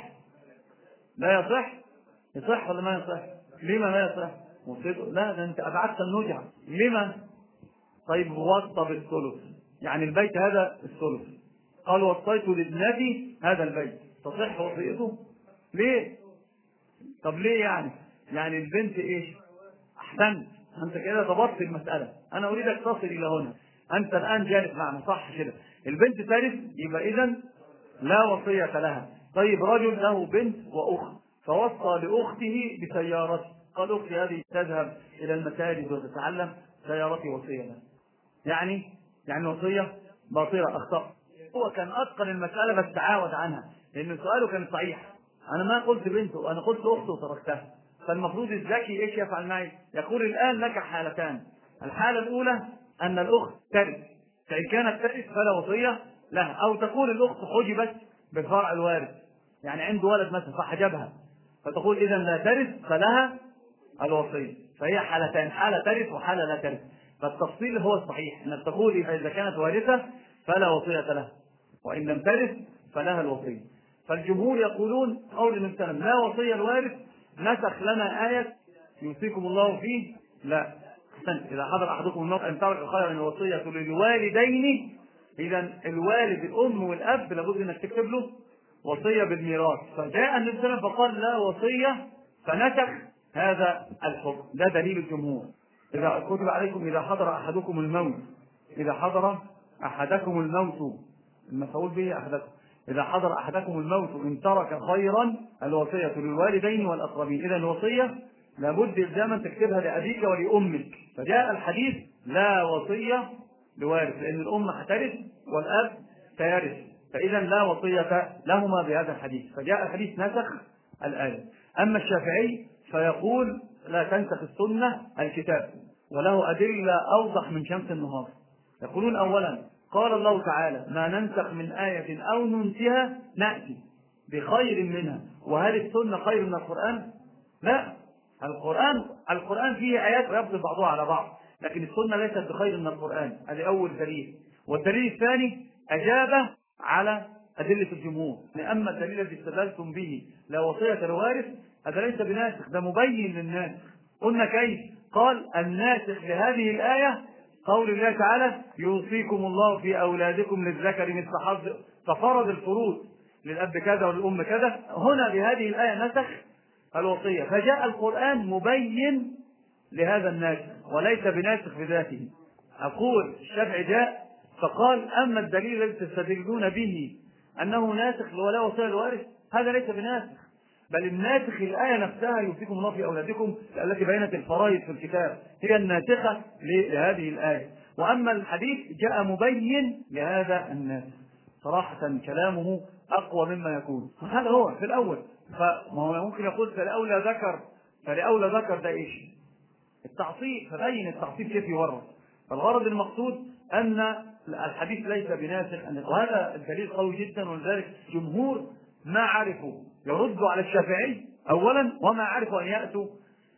لا يصح؟ يصح ولا ما يصح؟ لما لا يصح؟ لا، ده أنت أبعدت النجعة. لما؟ طيب وصى بالثلث، يعني البيت هذا الثلث، قال وصيت لابنتي هذا البيت، تصح وصيته؟ ليه؟ طب ليه يعني؟ يعني البنت ايش؟ احسنت، انت كده ضبطت المساله، انا اريدك تصل الى هنا، انت الان جالس معنا صح كده، البنت ترث، يبقى اذا لا وصيه لها. طيب رجل له بنت واخت، فوصى لاخته بسيارته، قال اختي هذه تذهب الى المساجد وتتعلم، سيارتي وصيه لها، يعني يعني وصيه باطله، اخطا. هو كان اتقن المساله بس تعاود عنها، لان سؤاله كان صحيح، انا ما قلت بنته، انا قلت اخته وتركتها. فالمفروض الذكي ايش يفعل معي؟ يقول الان لك حالتان، الحاله الاولى ان الاخت ترث، فان كانت ترث فلا وصيه لها، او تقول الاخت حجبت بالفرع الوارث، يعني عنده ولد مثلا فحجبها، فتقول اذا لا ترث فلها الوصيه. فهي حالتان، حاله ترث وحاله لا ترث. فالتفصيل هو الصحيح، انك تقول اذا كانت وارثه فلا وصيه لها، وان لم ترث فلها الوصيه. فالجمهور يقولون قول النبي صلى الله عليه وسلم لا وصيه الوارث، نسخ لنا ايه يوصيكم الله فيه، لا اذا حضر احدكم الموت ان ترك خيرا الوصيه للوالدين، اذا الوالد الام والاب لابد انك تكتب له وصيه بالميراث. فجاء النبي صلى الله عليه وسلم فقال لا وصيه، فنسخ هذا الحكم. ده دليل الجمهور. اذا كتب عليكم اذا حضر احدكم الموت، اذا حضر احدكم الموت، المفعول به احدكم، اذا حضر احدكم الموت ان ترك خيرا الوصيه للوالدين والاقربين، اذا الوصيه لابد الزاما تكتبها لابيك ولامك. فجاء الحديث لا وصيه لوارث، لان الام هترث والاب سيرث، فاذا لا وصيه لهما بهذا الحديث. فجاء الحديث نسخ الايه. اما الشافعي فيقول لا تنسخ السنه الكتاب، وله ادله اوضح من شمس النهار. يقولون اولا قال الله تعالى ما ننسخ من آية أو ننسها نأتي بخير منها. وهل السنة خير من القرآن؟ لا، القرآن القرآن فيه آيات يبطل بعضها على بعض، لكن السنة ليست بخير من القرآن. هذا أول دليل. والدليل الثاني أجاب على أدلة الجمهور. أما الدليل الذي استدلتم به لا وصية الوارث، هذا ليس بناسخ، ده مبين للناس. قلنا كيف؟ قال الناسخ لهذه الآية قول الله تعالى يوصيكم الله في أولادكم للذكر مثل حظ، ففرض الفروض للأب كذا وللأم كذا. هنا بهذه الآية نسخ الوصية، فجاء القرآن مبين لهذا الناسخ وليس بناسخ بذاته. أقول الشافعي جاء فقال أما الدليل الذي تستدلون به أنه ناسخ ولا وصية الوارث، هذا ليس بناسخ، بل الناسخ الآية نفسها يوصيكم الله في أولادكم التي بينت الفرائض في الكتاب، هي الناسخة لهذه الآية. وأما الحديث جاء مبين لهذا الناسخ. صراحة كلامه أقوى مما يكون. هذا هو في الأول. فما هو ممكن يقول فلأولى ذكر، فلأولى ذكر ده إيش؟ التعصيب، فبين التعصيب كيف يورث. فالغرض المقصود أن الحديث ليس بناسخ، وهذا الدليل قوي جدا. ولذلك جمهور ما عرفوا يردوا على الشافعي أولا، وما عرفوا أن يأتوا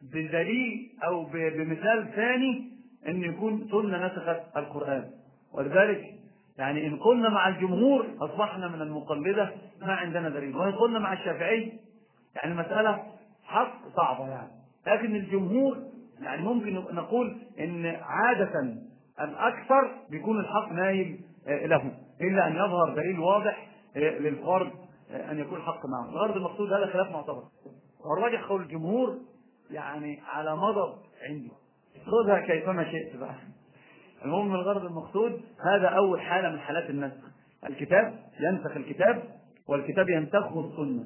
بدليل أو بمثال ثاني أن يكون سنة نسخت القرآن. ولذلك يعني إن قلنا مع الجمهور أصبحنا من المقلدة، ما عندنا دليل. وإن قلنا مع الشافعي يعني المسألة حق صعبة يعني. لكن الجمهور يعني ممكن نقول إن عادة الأكثر بيكون الحق نايل له، إلا أن يظهر دليل واضح للفرد أن يكون الحق معه. الغرض المقصود هذا خلاف معتبر، والراجح قول الجمهور يعني على مضض عندي، خذها كيفما شئت بقى. المهم الغرض المقصود هذا أول حالة من حالات النسخ. الكتاب ينسخ الكتاب، والكتاب ينسخه السنة.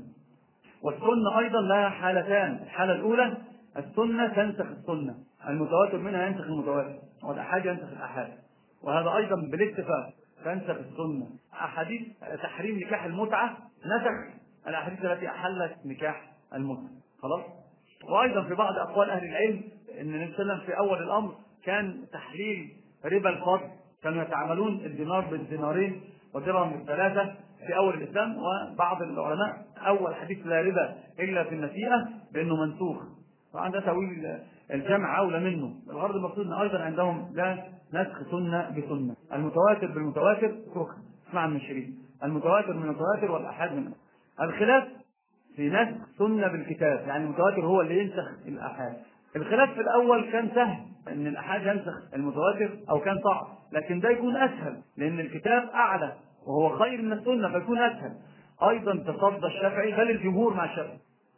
والسنة أيضا لها حالتان. الحالة الأولى السنة تنسخ السنة، المتواتر منها ينسخ المتواتر، والأحاد ينسخ الأحاد. وهذا أيضا بالاتفاق تنسخ السنة. أحاديث تحريم نكاح المتعة نسخ الأحاديث التي أحلت نكاح المتعة. خلاص. وأيضا في بعض أقوال أهل العلم أن النبي صلى الله عليه وسلم في أول الأمر كان تحليل ربا الفضل، كانوا يتعاملون الدينار بالدينارين والدرهم بالثلاثة في أول الإسلام. وبعض العلماء أول حديث لا ربا إلا في النسيئة بأنه منسوخ، وعند تأويل الجمع أولى منه. الغرض المقصود أن أيضا عندهم لا نسخ سنة بسنة، المتواتر بالمتواتر سخ اسمع من الشريف، المتواتر من المتواتر والأحاد من الخلاف في نسخ سنة بالكتاب، يعني المتواتر هو اللي ينسخ الأحاد. الخلاف في الأول كان سهل، إن الأحاد ينسخ المتواتر، أو كان صعب، لكن ده يكون أسهل لأن الكتاب أعلى وهو خير من السنة فيكون أسهل. أيضا تصدى الشافعي، بل الجمهور مع الشافعي،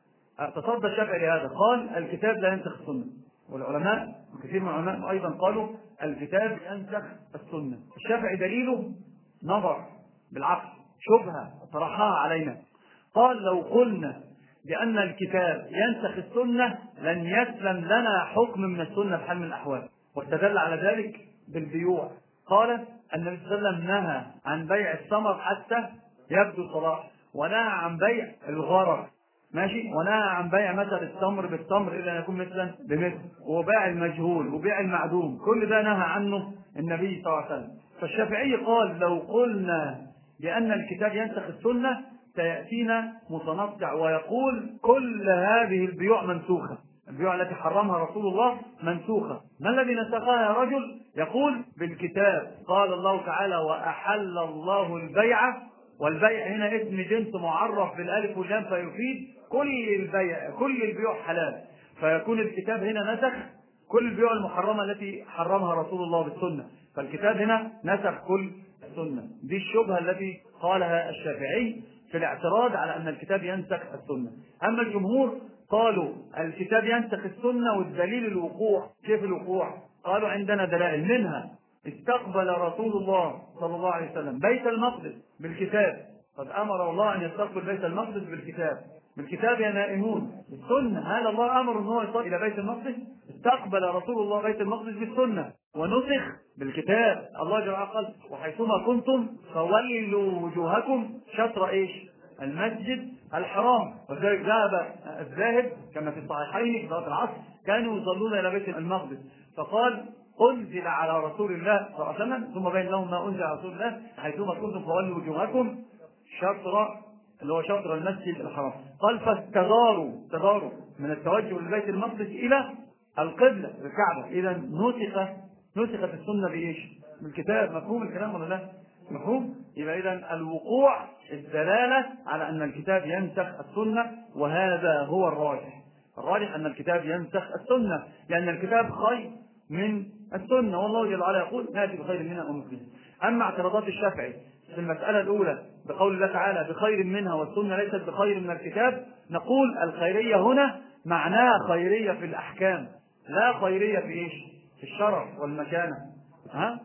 تصدى الشافعي لهذا، قال الكتاب لا ينسخ السنة، والعلماء كثير من العلماء أيضا قالوا الكتاب ينسخ السنة. الشافعي دليله نظر بالعقل، شبهة طرحها علينا، قال لو قلنا بأن الكتاب ينسخ السنة لن يسلم لنا حكم من السنة بحال من الأحوال، واستدل على ذلك بالبيوع. قال النبي صلى الله عليه وسلم نهى عن بيع الثمر حتى يبدو صلاح، ونهى عن بيع الغرر، ماشي، ونهى عن بيع مثل التمر بالتمر إلا أن يكون مثلا بمثل، وبيع المجهول وبيع المعدوم، كل ده نهى عنه النبي صلى الله عليه وسلم. فالشافعي قال لو قلنا بأن الكتاب ينسخ السنة سيأتينا متنطع ويقول كل هذه البيوع منسوخة، البيوع التي حرمها رسول الله منسوخة. ما الذي نسخها يا رجل؟ يقول بالكتاب، قال الله تعالى وأحل الله البيع، والبيع هنا اسم جنس معرف بالالف واللام فيفيد كل البيع، كل البيوع حلال، فيكون الكتاب هنا نسخ كل البيوع المحرمة التي حرمها رسول الله بالسنة، فالكتاب هنا نسخ كل السنة. دي الشبهة التي قالها الشافعي في الاعتراض على أن الكتاب ينسخ السنة. أما الجمهور قالوا الكتاب ينسخ السنة، والدليل الوقوع. كيف الوقوع؟ قالوا عندنا دلائل، منها استقبل رسول الله صلى الله عليه وسلم بيت المقدس بالكتاب، قد أمر الله أن يستقبل بيت المقدس بالكتاب، بالكتاب يا نائمون بالسنة، هل الله أمر أنه يصل إلى بيت المقدس؟ استقبل رسول الله بيت المقدس بالسنة ونسخ بالكتاب. الله جل وعلا قال وحيثما كنتم فولوا وجوهكم شطر إيش؟ المسجد الحرام. وذلك ذهب الذاهب كما في الصحيحين في صلاة العصر كانوا يصلون إلى بيت المقدس، فقال أنزل على رسول الله صلى الله عليه وسلم ثم بين لهم ما أنزل على رسول الله حيثما كنتم فولوا وجوهكم شطر اللي هو شطر المسجد الحرام. قال فاستداروا استداروا من التوجه لبيت المقدس إلى القبلة الكعبة. إذا نسخ نسخت السنة بإيش؟ بالكتاب. مفهوم الكلام ولا لا؟ مفهوم؟ يبقى إذا الوقوع الدلالة على أن الكتاب ينسخ السنة، وهذا هو الراجح. الراجح أن الكتاب ينسخ السنة لأن الكتاب خير من السنة، والله جل وعلا يقول نأتي بخير منها أو مثلها. أما اعتراضات الشافعي في المسألة الأولى بقول الله تعالى بخير منها والسنة ليست بخير من الكتاب، نقول الخيرية هنا معناها خيرية في الأحكام، لا خيرية في إيش؟ في الشرف والمكانة، ها؟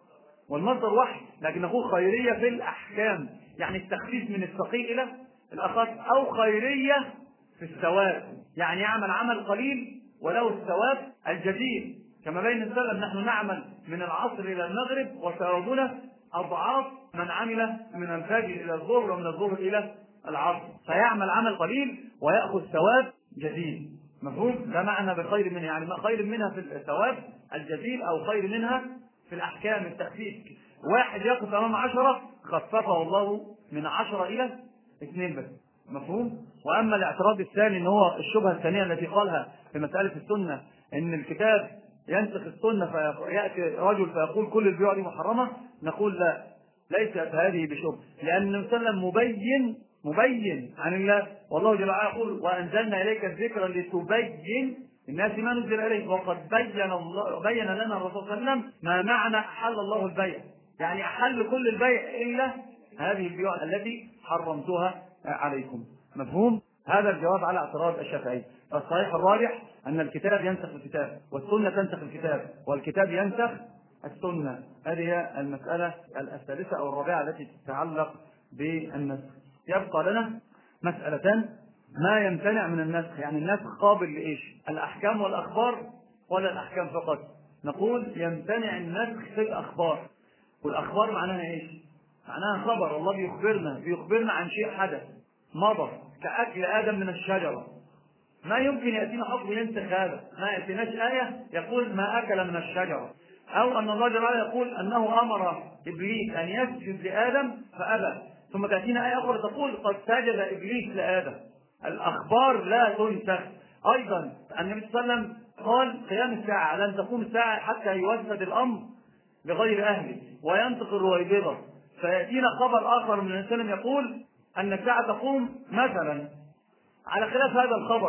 والمصدر واحد، لكن نقول خيرية في الأحكام، يعني التخفيف من الثقيل إلى الأخف، أو خيرية في الثواب، يعني يعمل عمل قليل وله الثواب الجزيل، كما بين السلم نحن نعمل من العصر إلى المغرب وثوابنا أضعاف من عمل من الفجر إلى الظهر ومن الظهر إلى العصر، فيعمل عمل قليل ويأخذ ثواب جزيل. مفهوم؟ ده معنى بخير منها، يعني خير منها في الثواب الجزيل أو خير منها في الأحكام التخفيف. واحد يقف أمام عشرة خففه الله من عشرة إلى اثنين بس. مفهوم؟ وأما الاعتراض الثاني إن هو الشبهة الثانية التي قالها في مسألة السنة إن الكتاب ينسخ السنة فيأتي رجل فيقول كل البيوع دي محرمة، نقول لا، ليست هذه بشبهة، لأن النبي صلى الله عليه وسلم مبين مبين عن الله، والله جل وعلا يقول وأنزلنا إليك الذكر لتبين الناس ما نزل إليه، وقد بين الله بين لنا الرسول صلى الله عليه وسلم ما معنى أحل الله البيع، يعني أحل كل البيع إلا هذه البيوع التي حرمتها عليكم. مفهوم؟ هذا الجواب على اعتراض الشافعي. فالصحيح الراجح أن الكتاب ينسخ الكتاب والسنة تنسخ الكتاب والكتاب ينسخ السنة. هذه هي المسألة الثالثة أو الرابعة التي تتعلق بالنسخ. يبقى لنا مسألتان: ما يمتنع من النسخ، يعني النسخ قابل لإيش؟ الأحكام والأخبار ولا الأحكام فقط؟ نقول يمتنع النسخ في الأخبار. والأخبار معناها إيش؟ معناها خبر الله بيخبرنا بيخبرنا عن شيء حدث مضى كأكل آدم من الشجرة، ما يمكن يأتينا حكم ينسخ هذا، ما يأتيناش آية يقول ما أكل من الشجرة، أو أن الله جل وعلا يقول أنه أمر إبليس أن يسجد لآدم فأبى، ثم تأتينا آية أخرى تقول قد سجد إبليس لآدم. الأخبار لا تنسخ. أيضا النبي صلى الله عليه وسلم قال قيام الساعة لن تقوم الساعة حتى يوسد الأمر لغير أهله وينطق الرويبضة، فيأتينا خبر آخر من النبي صلى الله عليه وسلم يقول أن الساعة تقوم مثلا على خلاف هذا الخبر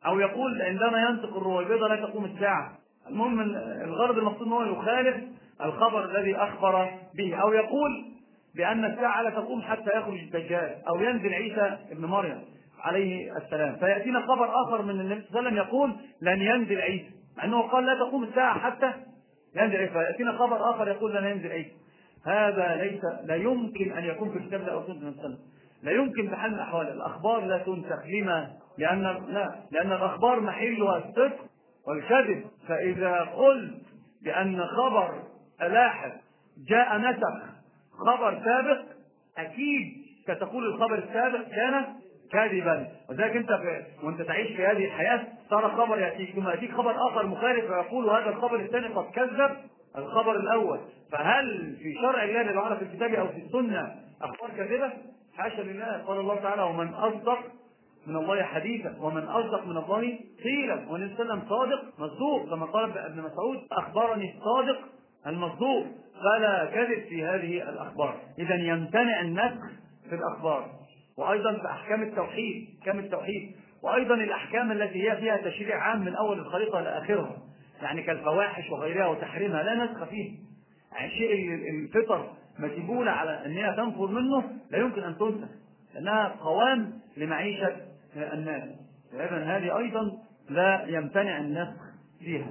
أو يقول عندما ينطق الرويبضة لا تقوم الساعة. المهم الغرض المقصود هو يخالف الخبر الذي أخبر به، أو يقول بأن الساعة لا تقوم حتى يخرج الدجال أو ينزل عيسى ابن مريم عليه السلام. فيأتينا خبر آخر من النبي صلى الله عليه وسلم يقول لن ينزل عيسى، مع أنه قال لا تقوم الساعة حتى ينزل عيسى، فيأتينا خبر آخر يقول لن ينزل عيسى. هذا ليس لا يمكن أن يكون في الكتاب أو سنة النبي صلى الله عليه وسلم، لا يمكن بحال من الأحوال. الأخبار لا تنسخ. لما؟ لأن لا لأن الأخبار محلها الصدق والكذب. فإذا قلت بأن خبر لاحق جاء نسخ خبر سابق، أكيد ستقول الخبر السابق كان كاذبا. وذلك أنت وأنت تعيش في هذه الحياة ترى خبر يأتيك ثم يأتيك خبر آخر مخالف ويقول هذا الخبر الثاني قد كذب الخبر الأول. فهل في شرع الله الذي وعد في الكتاب أو في السنة أخبار كاذبة؟ حاشا لله. قال الله تعالى ومن أصدق من الله حديثا ومن أصدق من الله قيلا. والنبي صلى الله عليه وسلم صادق مصدوق، كما قال ابن مسعود أخبرني الصادق المصدوق، فلا كذب في هذه الأخبار. إذا يمتنع النسخ في الأخبار. وأيضا في أحكام التوحيد أحكام التوحيد وأيضا الأحكام التي هي فيها تشريع عام من أول الخليقة إلى آخرها، يعني كالفواحش وغيرها وتحريمها لا نسخ فيه. يعني شيء الفطر مسيبولة على أنها تنفر منه لا يمكن أن تنسخ، لأنها قوام لمعيشة الناس. إذن هذه أيضا لا يمتنع النسخ فيها.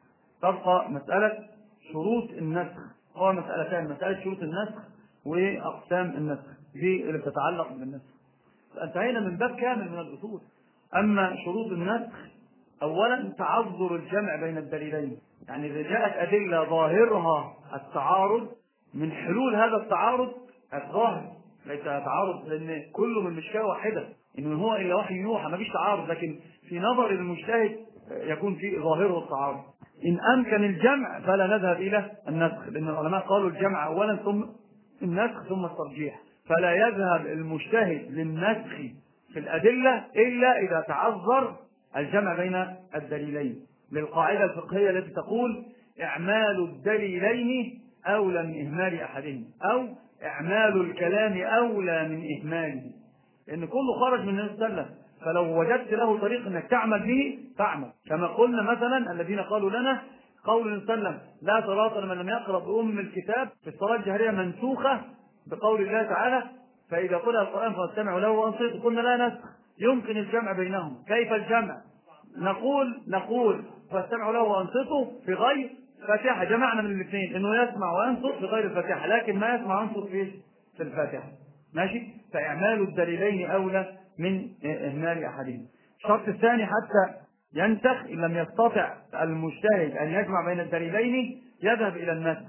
تبقى مسألة شروط النسخ، هو مسألتان: مسألة شروط النسخ وأقسام النسخ، دي اللي بتتعلق بالنسخ. انتهينا من باب كامل من الأصول. أما شروط النسخ، أولا تعذر الجمع بين الدليلين، يعني إذا جاءت أدلة ظاهرها التعارض، من حلول هذا التعارض الظاهر، ليس تعارض لأن كله من مشكاة واحدة إنه هو إلا وحي يوحى، ما فيش تعارض، لكن في نظر المجتهد يكون في ظاهره التعارض. إن أمكن الجمع فلا نذهب إلى النسخ، لأن العلماء قالوا الجمع أولا ثم النسخ ثم الترجيح، فلا يذهب المجتهد للنسخ في الأدلة إلا إذا تعذر الجمع بين الدليلين، للقاعدة الفقهية التي تقول إعمال الدليلين أولى من إهمال أحدهم، أو إعمال الكلام أولى من إهماله، لأن كله خرج من النبي صلى الله عليه وسلم، فلو وجدت له طريق أنك تعمل به تعمل. كما قلنا مثلا الذين قالوا لنا قول النبي صلى الله عليه وسلم لا صلاة لمن لم يقرأ بأم الكتاب في الصلاة الجهرية منسوخة بقول الله تعالى فإذا قرأ القرآن فاستمعوا له وأنصتوا. قلنا لا نسخ، يمكن الجمع بينهم. كيف الجمع؟ نقول نقول فاستمعوا له وأنصتوا في غير فاتحة، جمعنا من الاثنين انه يسمع وينصت في غير الفاتحة، لكن ما يسمع وينصت في في الفاتحة. ماشي؟ فإعمال الدليلين أولى من إهمال أحدهم. الشرط الثاني حتى ينسخ إن لم يستطع المجتهد أن يجمع بين الدليلين يذهب إلى النسخ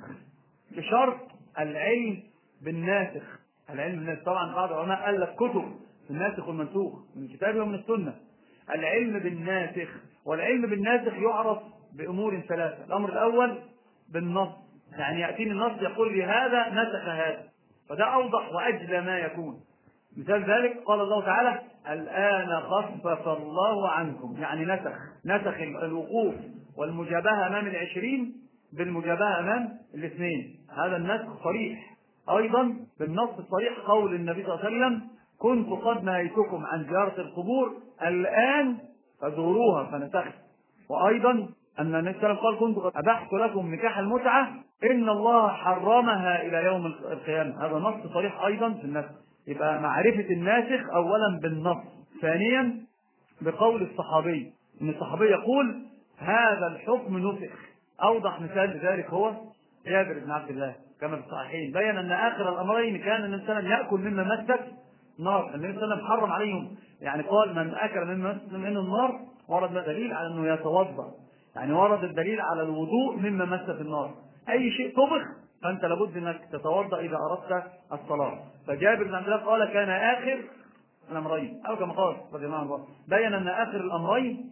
بشرط العلم بالناسخ. العلم بالناسخ طبعا بعض العلماء ألف كتب في الناسخ والمنسوخ من الكتاب ومن السنة. العلم بالناسخ، والعلم بالناسخ يعرف بأمور ثلاثة. الأمر الأول بالنص، يعني يأتيني النص يقول لي هذا نسخ هذا، فده أوضح وأجلى ما يكون. مثال ذلك قال الله تعالى الآن خفف الله عنكم، يعني نسخ نسخ الوقوف والمجابهة أمام العشرين بالمجابهة أمام الاثنين، هذا النسخ صريح. أيضا بالنص الصريح قول النبي صلى الله عليه وسلم كنت قد نهيتكم عن زيارة القبور الآن فزوروها فنسخت. وأيضا أن النبي صلى الله عليه وسلم قال كنت قد أبحت لكم نكاح المتعة إن الله حرمها إلى يوم القيامة، هذا نص صريح أيضا في النسخ. يبقى معرفة الناسخ أولا بالنص، ثانيا بقول الصحابي، إن الصحابي يقول هذا الحكم نسخ. أوضح مثال لذلك هو جابر بن عبد الله كما في الصحيحين، بين أن آخر الأمرين كان النبي صلى الله عليه وسلم يأكل مما مست نار، النبي صلى الله عليه وسلم حرم عليهم، يعني قال من أكل مما مست منه النار ورد دليل على أنه يتوضأ، يعني ورد الدليل على الوضوء مما مست النار. أي شيء طبخ فأنت لابد أنك تتوضأ إذا أردت الصلاة. فجابر بن عبد الله قال كان آخر الأمرين، أو كما قال رضي الله عنه بين أن آخر الأمرين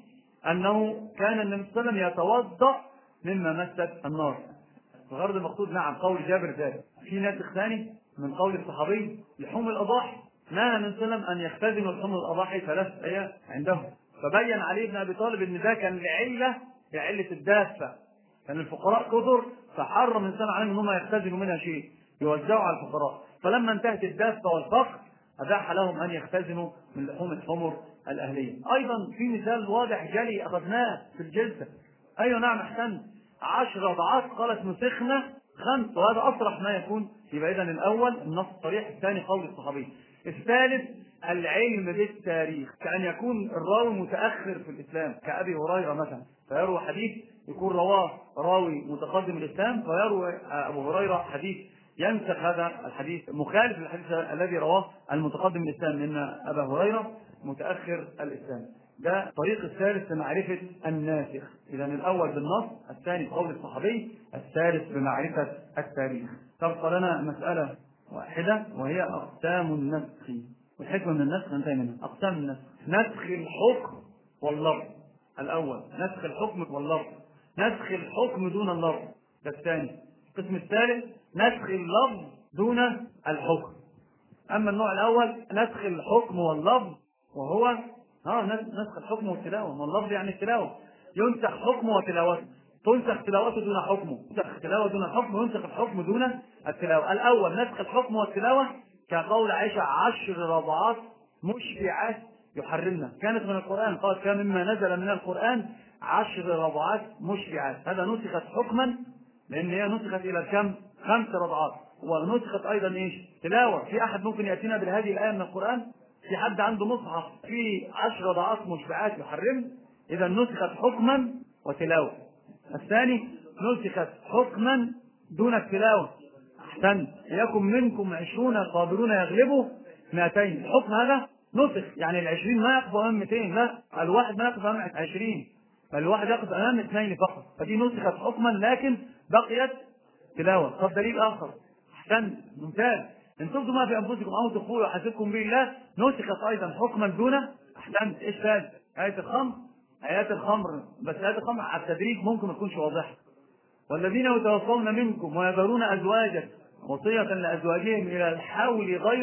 أنه كان النبي صلى الله عليه وسلم يتوضأ مما مست النار. الغرض المقصود نعم قول جابر ذلك. في ناسخ ثاني من قول الصحابي لحوم الأضاحي، نهى النبي صلى الله عليه وسلم أن يختزنوا لحوم الأضاحي ثلاث أيام عندهم، فبين علي بن أبي طالب أن ده كان لعلة لعلة الدافة، كان الفقراء كثر فحرم الإنسان عليهم أنهم يختزنوا منها شيء يوزعوا على الفقراء، فلما انتهت الدافة والفقر أباح لهم أن يختزنوا من لحوم الحمر الأهلية. أيضا في مثال واضح جلي أخذناه في الجلسة. أيوة نعم أحسن، عشر رضعات قالت نسخنا خمس، وهذا أصرح ما يكون. يبقى إذن الأول النص صريح، الثاني قول الصحابي. الثالث العلم بالتاريخ، كأن يكون الراوي متأخر في الإسلام كأبي هريرة مثلا، فيروي حديث يكون رواه راوي متقدم الإسلام، فيروي أبو هريرة حديث ينسخ هذا الحديث مخالف للحديث الذي رواه المتقدم الإسلام، لأن أبا هريرة متأخر الإسلام. ده الطريق الثالث لمعرفة الناسخ. إذا الأول بالنص، الثاني بقول الصحابي، الثالث بمعرفة التاريخ. تبقى لنا مسألة واحدة وهي أقسام النسخ، والحكمة من النسخ انتهي منها. أقسام النسخ: نسخ الحكم واللفظ. الأول نسخ الحكم واللفظ، نسخ الحكم دون اللفظ، ده الثاني. القسم الثالث نسخ اللفظ دون الحكم. أما النوع الأول نسخ الحكم واللفظ، وهو اه نسخ الحكم والتلاوة، واللفظ يعني التلاوة، ينسخ حكمه وتلاوته، تنسخ تلاوته دون حكمه، تنسخ تلاوة دون الحكم، وينسخ الحكم دون التلاوة. الأول نسخ الحكم والتلاوة كقول عائشة: عشر رضعات مشبعات يحرمنا، كانت من القرآن، قالت: كان مما نزل من القرآن عشر رضعات مشبعات. هذا نسخت حكما لأن هي نسخت إلى كم؟ خمس رضعات. ونسخت أيضا إيش؟ تلاوة. في أحد ممكن يأتينا بهذه الآية من القرآن؟ في حد عنده مصحف في عشر رضعات مشبعات يحرم؟ إذا نسخت حكما وتلاوة. الثاني نسخت حكما دون التلاوة. أحسن، يكن منكم عشرون قادرون يغلبوا مئتين. الحكم هذا نسخ، يعني العشرين ما يقف أمام مئتين، لا، الواحد ما يقف أمام عشرين، بل الواحد يقف أمام اثنين فقط. فدي نسخت حكما لكن بقيت تلاوة. طب دليل آخر. أحسن، ممتاز. إن تبدوا ما في أنفسكم أو تخفوه يحاسبكم به الله، نسخت أيضا حكما دون. أحسن، إيش ثالث؟ آية الخمر. آيات الخمر، بس آيات الخمر على التدريج ممكن ما تكونش واضحة. والذين يتوفون منكم ويذرون أزواجا وصية لأزواجهم إلى الحول غير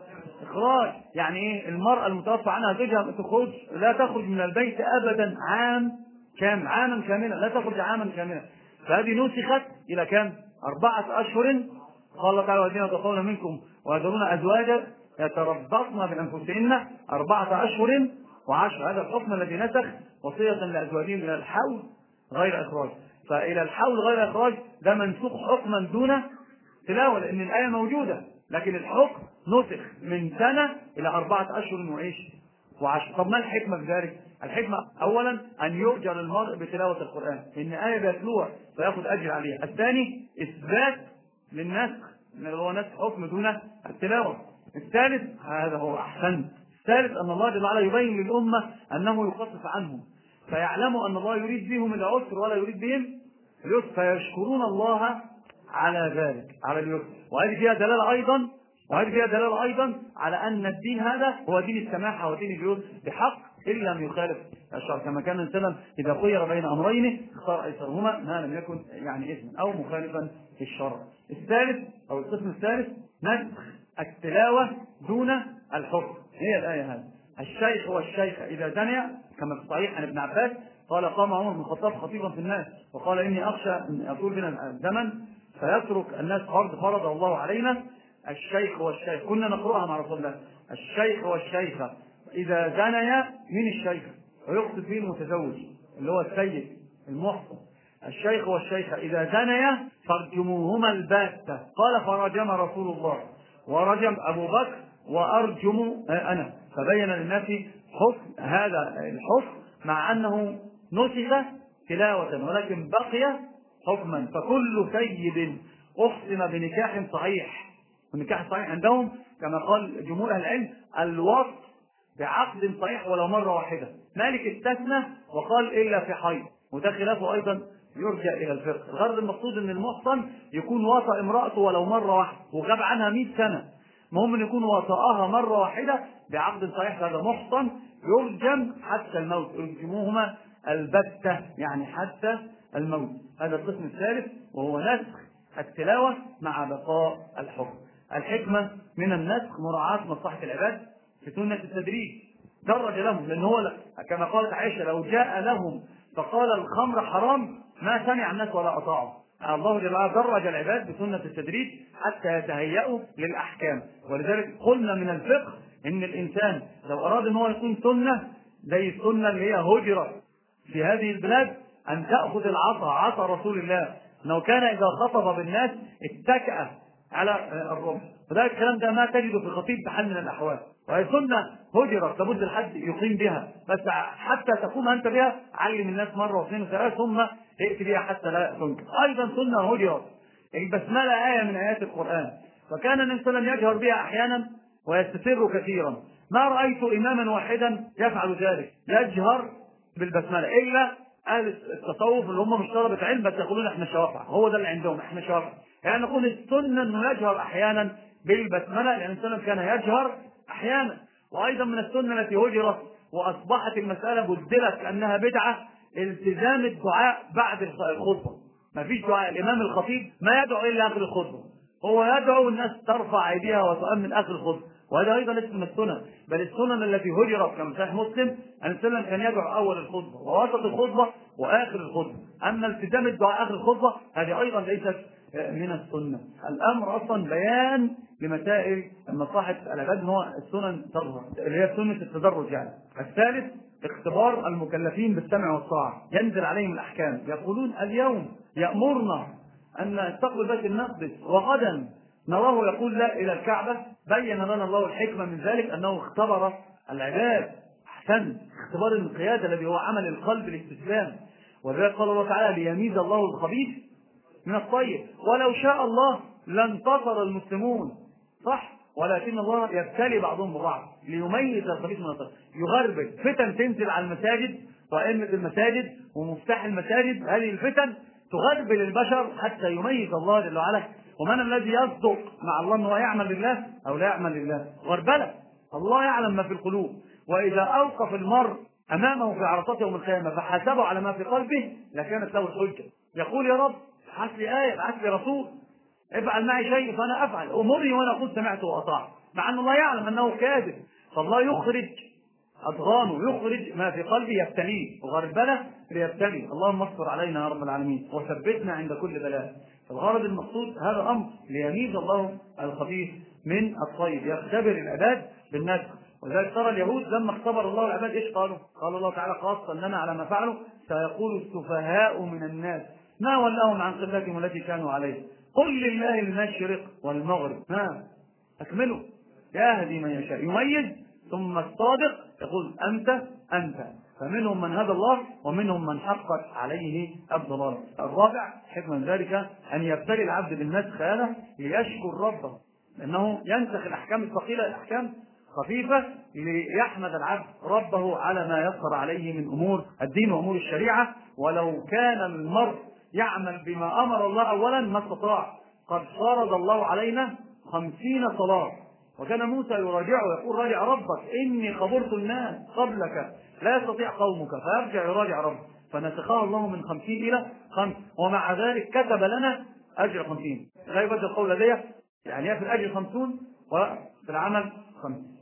إخراج. يعني إيه؟ المرأة المتوفى عنها زوجها تخرج، لا تخرج من البيت أبدا عام كامل، عاما كاملا، لا تخرج عاما كاملا. فهذه نسخت إلى كم؟ أربعة أشهر. قال الله تعالى: والذين يتوفون منكم ويذرون أزواجا يتربصن بأنفسهن أربعة أشهر وعشر. هذا الحكم الذي نسخ وصية لأزواجهم إلى الحول غير إخراج. فإلى الحول غير إخراج ده منسوخ حكما دون تلاوة، لأن الآية موجودة، لكن الحكم نسخ من سنة إلى أربعة أشهر وإيش وعشر. طب ما الحكمة في ذلك؟ الحكمة أولا أن يؤجر المرء بتلاوة القرآن، إن آية بيتلوها فيأخذ أجر عليها. الثاني إثبات للنسخ، اللي هو نسخ حكم دون التلاوة. الثالث، هذا هو أحسن، الثالث أن الله جل وعلا يبين للأمة أنه يخفف عنهم، فيعلموا أن الله يريد بهم العسر ولا يريد بهم اليسر، فيشكرون الله على ذلك، على اليسر. وهذه فيها دلالة أيضا وهذه فيها دلالة أيضا على أن الدين هذا هو دين السماحة ودين اليسر بحق، إن لم يخالف الشرع، كما كان الإنسان إذا خير بين أمرين اختار أيسرهما ما لم يكن يعني إثما أو مخالفا في الشرع. الثالث أو القسم الثالث نسخ التلاوة دون الحكم. هي الآية هذه: الشيخ والشيخ إذا زنيا، كما في الصحيح عن ابن عباس قال: قام عمر بن الخطاب خطيبا في الناس وقال: إني أخشى أن يطول بنا الزمن فيترك الناس فرض فرض الله علينا. الشيخ والشيخ، كنا نقرأها مع رسول الله: الشيخ والشيخة إذا زنيا. من الشيخ؟ ويقصد به المتزوج اللي هو السيد المحصن. الشيخ والشيخة إذا زنيا فارجموهما البتة. قال: فرجم رسول الله ورجم أبو بكر وأرجم أنا. فبين للناس حكم هذا الحكم مع أنه نسخ تلاوة ولكن بقي حكما. فكل سيد أحصن بنكاح صحيح، والنكاح الصحيح عندهم كما قال جمهور أهل العلم الوصف بعقد صحيح ولو مرة واحدة. مالك استثنى وقال إلا في حيض، وده خلافه أيضا يرجع إلى الفقه. الغرض المقصود أن المحصن يكون وطأ امرأته ولو مرة واحدة وغاب عنها مئة سنة، مهم أن يكون وطأها مرة واحدة بعقد صحيح، هذا محصن يرجم حتى الموت، يرجموهما البتة يعني حتى الموت. هذا القسم الثالث وهو نسخ التلاوة مع بقاء الحكم. الحكمة من النسخ مراعاة مصلحة العباد في سنة التدريج، درج لهم، لأن هو كما قالت عائشة: لو جاء لهم فقال الخمر حرام ما سمع الناس ولا أطاعوا. الله جل وعلا درج العباد بسنة التدريج حتى يتهيأوا للأحكام. ولذلك قلنا من الفقه إن الإنسان لو أراد أن هو يكون سنة زي السنة اللي هي هجرة في هذه البلاد، أن تأخذ العصا، عصا رسول الله، أنه كان إذا خطب بالناس اتكأ على الرمح. وده الكلام ده ما تجده في خطيب بحال من الأحوال، وهي سنة هجرة لابد الحد يقيم بها، بس حتى تقوم أنت بها علم الناس مرة واثنين وثلاثة ثم ائت بها حتى لا تنكر. أيضا سنة هجرة البسملة، آية من آيات القرآن، وكان النبي صلى الله عليه وسلم يجهر بها أحيانا ويستسر كثيرا. ما رأيت إماما واحدا يفعل ذلك يجهر بالبسملة إلا أهل التصوف اللي هم مش طلبة علم بس يقولون احنا شوافع، هو ده اللي عندهم احنا شوافع. يعني نقول السنة انه يجهر احيانا بالبسملة، لأن السنة كان يجهر احيانا. وايضا من السنة التي هجرت واصبحت المسألة بدلت لانها بدعة، التزام الدعاء بعد الخطبة. ما فيش دعاء، الامام الخطيب ما يدعو الا اخر الخطبة، هو يدعو الناس ترفع ايديها وتؤمن اخر الخطبة، وهذا ايضا ليس من السنن. بل السنن التي هجرت كما صحيح مسلم ان السنن كان يدعو اول الخطبه ووسط الخطبه واخر الخطبه. اما التزام الدعاء اخر الخطبه هذه ايضا ليست من السنه. الامر اصلا بيان لمسائل مصلحه العباد، هو السنن تظهر اللي هي سنه التدرج. يعني الثالث اختبار المكلفين بالسمع والطاعه، ينزل عليهم الاحكام. يقولون اليوم يامرنا ان نستقبل بيت المقدس وغدا نراه يقول لا إلى الكعبة. بين لنا الله الحكمة من ذلك أنه اختبر العباد أحسن اختبار القيادة الذي هو عمل القلب الاستسلام. وذلك قال الله تعالى ليميز الله الخبيث من الطيب، ولو شاء الله لانتصر المسلمون، صح، ولكن الله يبتلي بعضهم ببعض ليميز الخبيث من الطيب. يغربل فتن تنزل على المساجد وأئمة المساجد ومفتاح المساجد، هذه الفتن تغربل البشر حتى يميز الله جل وعلا ومن الذي يصدق مع الله انه يعمل لله او لا يعمل لله. غربله، الله يعلم ما في القلوب. واذا اوقف المرء امامه في عرصات يوم القيامه فحاسبه على ما في قلبه لكانت له الحجه، يقول يا رب ابعث لي ايه، ابعث لي رسول، افعل معي شيء فانا افعل، امرني وانا اقول سمعت واطعت، مع ان الله يعلم انه كاذب. فالله يخرج أضغانه، يخرج ما في قلبه يبتليه، وغربله ليبتلي. اللهم اصبر علينا يا رب العالمين وثبتنا عند كل بلاء. الغرض المقصود هذا أمر ليميز الله الخبيث من الطيب، يختبر العباد بالنسخ. وذلك ترى اليهود لما اختبر الله العباد ايش قالوا؟ قال الله تعالى خاصة لنا على ما فعلوا سيقول السفهاء من الناس ما ولاهم عن قبلتهم التي كانوا عليه قل لله المشرق والمغرب. ها اكملوا، يهدي من يشاء، يميز. ثم الصادق يقول أنت أنت. فمنهم من هدى الله ومنهم من حقت عليه الضلال. الرابع حكمة ذلك أن يبتلي العبد بالنسخ هذا ليشكر ربه، لأنه ينسخ الأحكام الثقيلة الأحكام خفيفة ليحمد العبد ربه على ما يسر عليه من أمور الدين وأمور الشريعة. ولو كان المرء يعمل بما أمر الله أولا ما استطاع. قد فرض الله علينا خمسين صلاة، وكان موسى يراجعه يقول راجع ربك إني خبرت الناس قبلك لا يستطيع قومك، فيرجع يراجع ربه، فنسخها الله من خمسين إلى خمس، ومع ذلك كتب لنا أجر خمسين. لا يبدل القول لديه، يعني في الأجر خمسون وفي العمل خمس.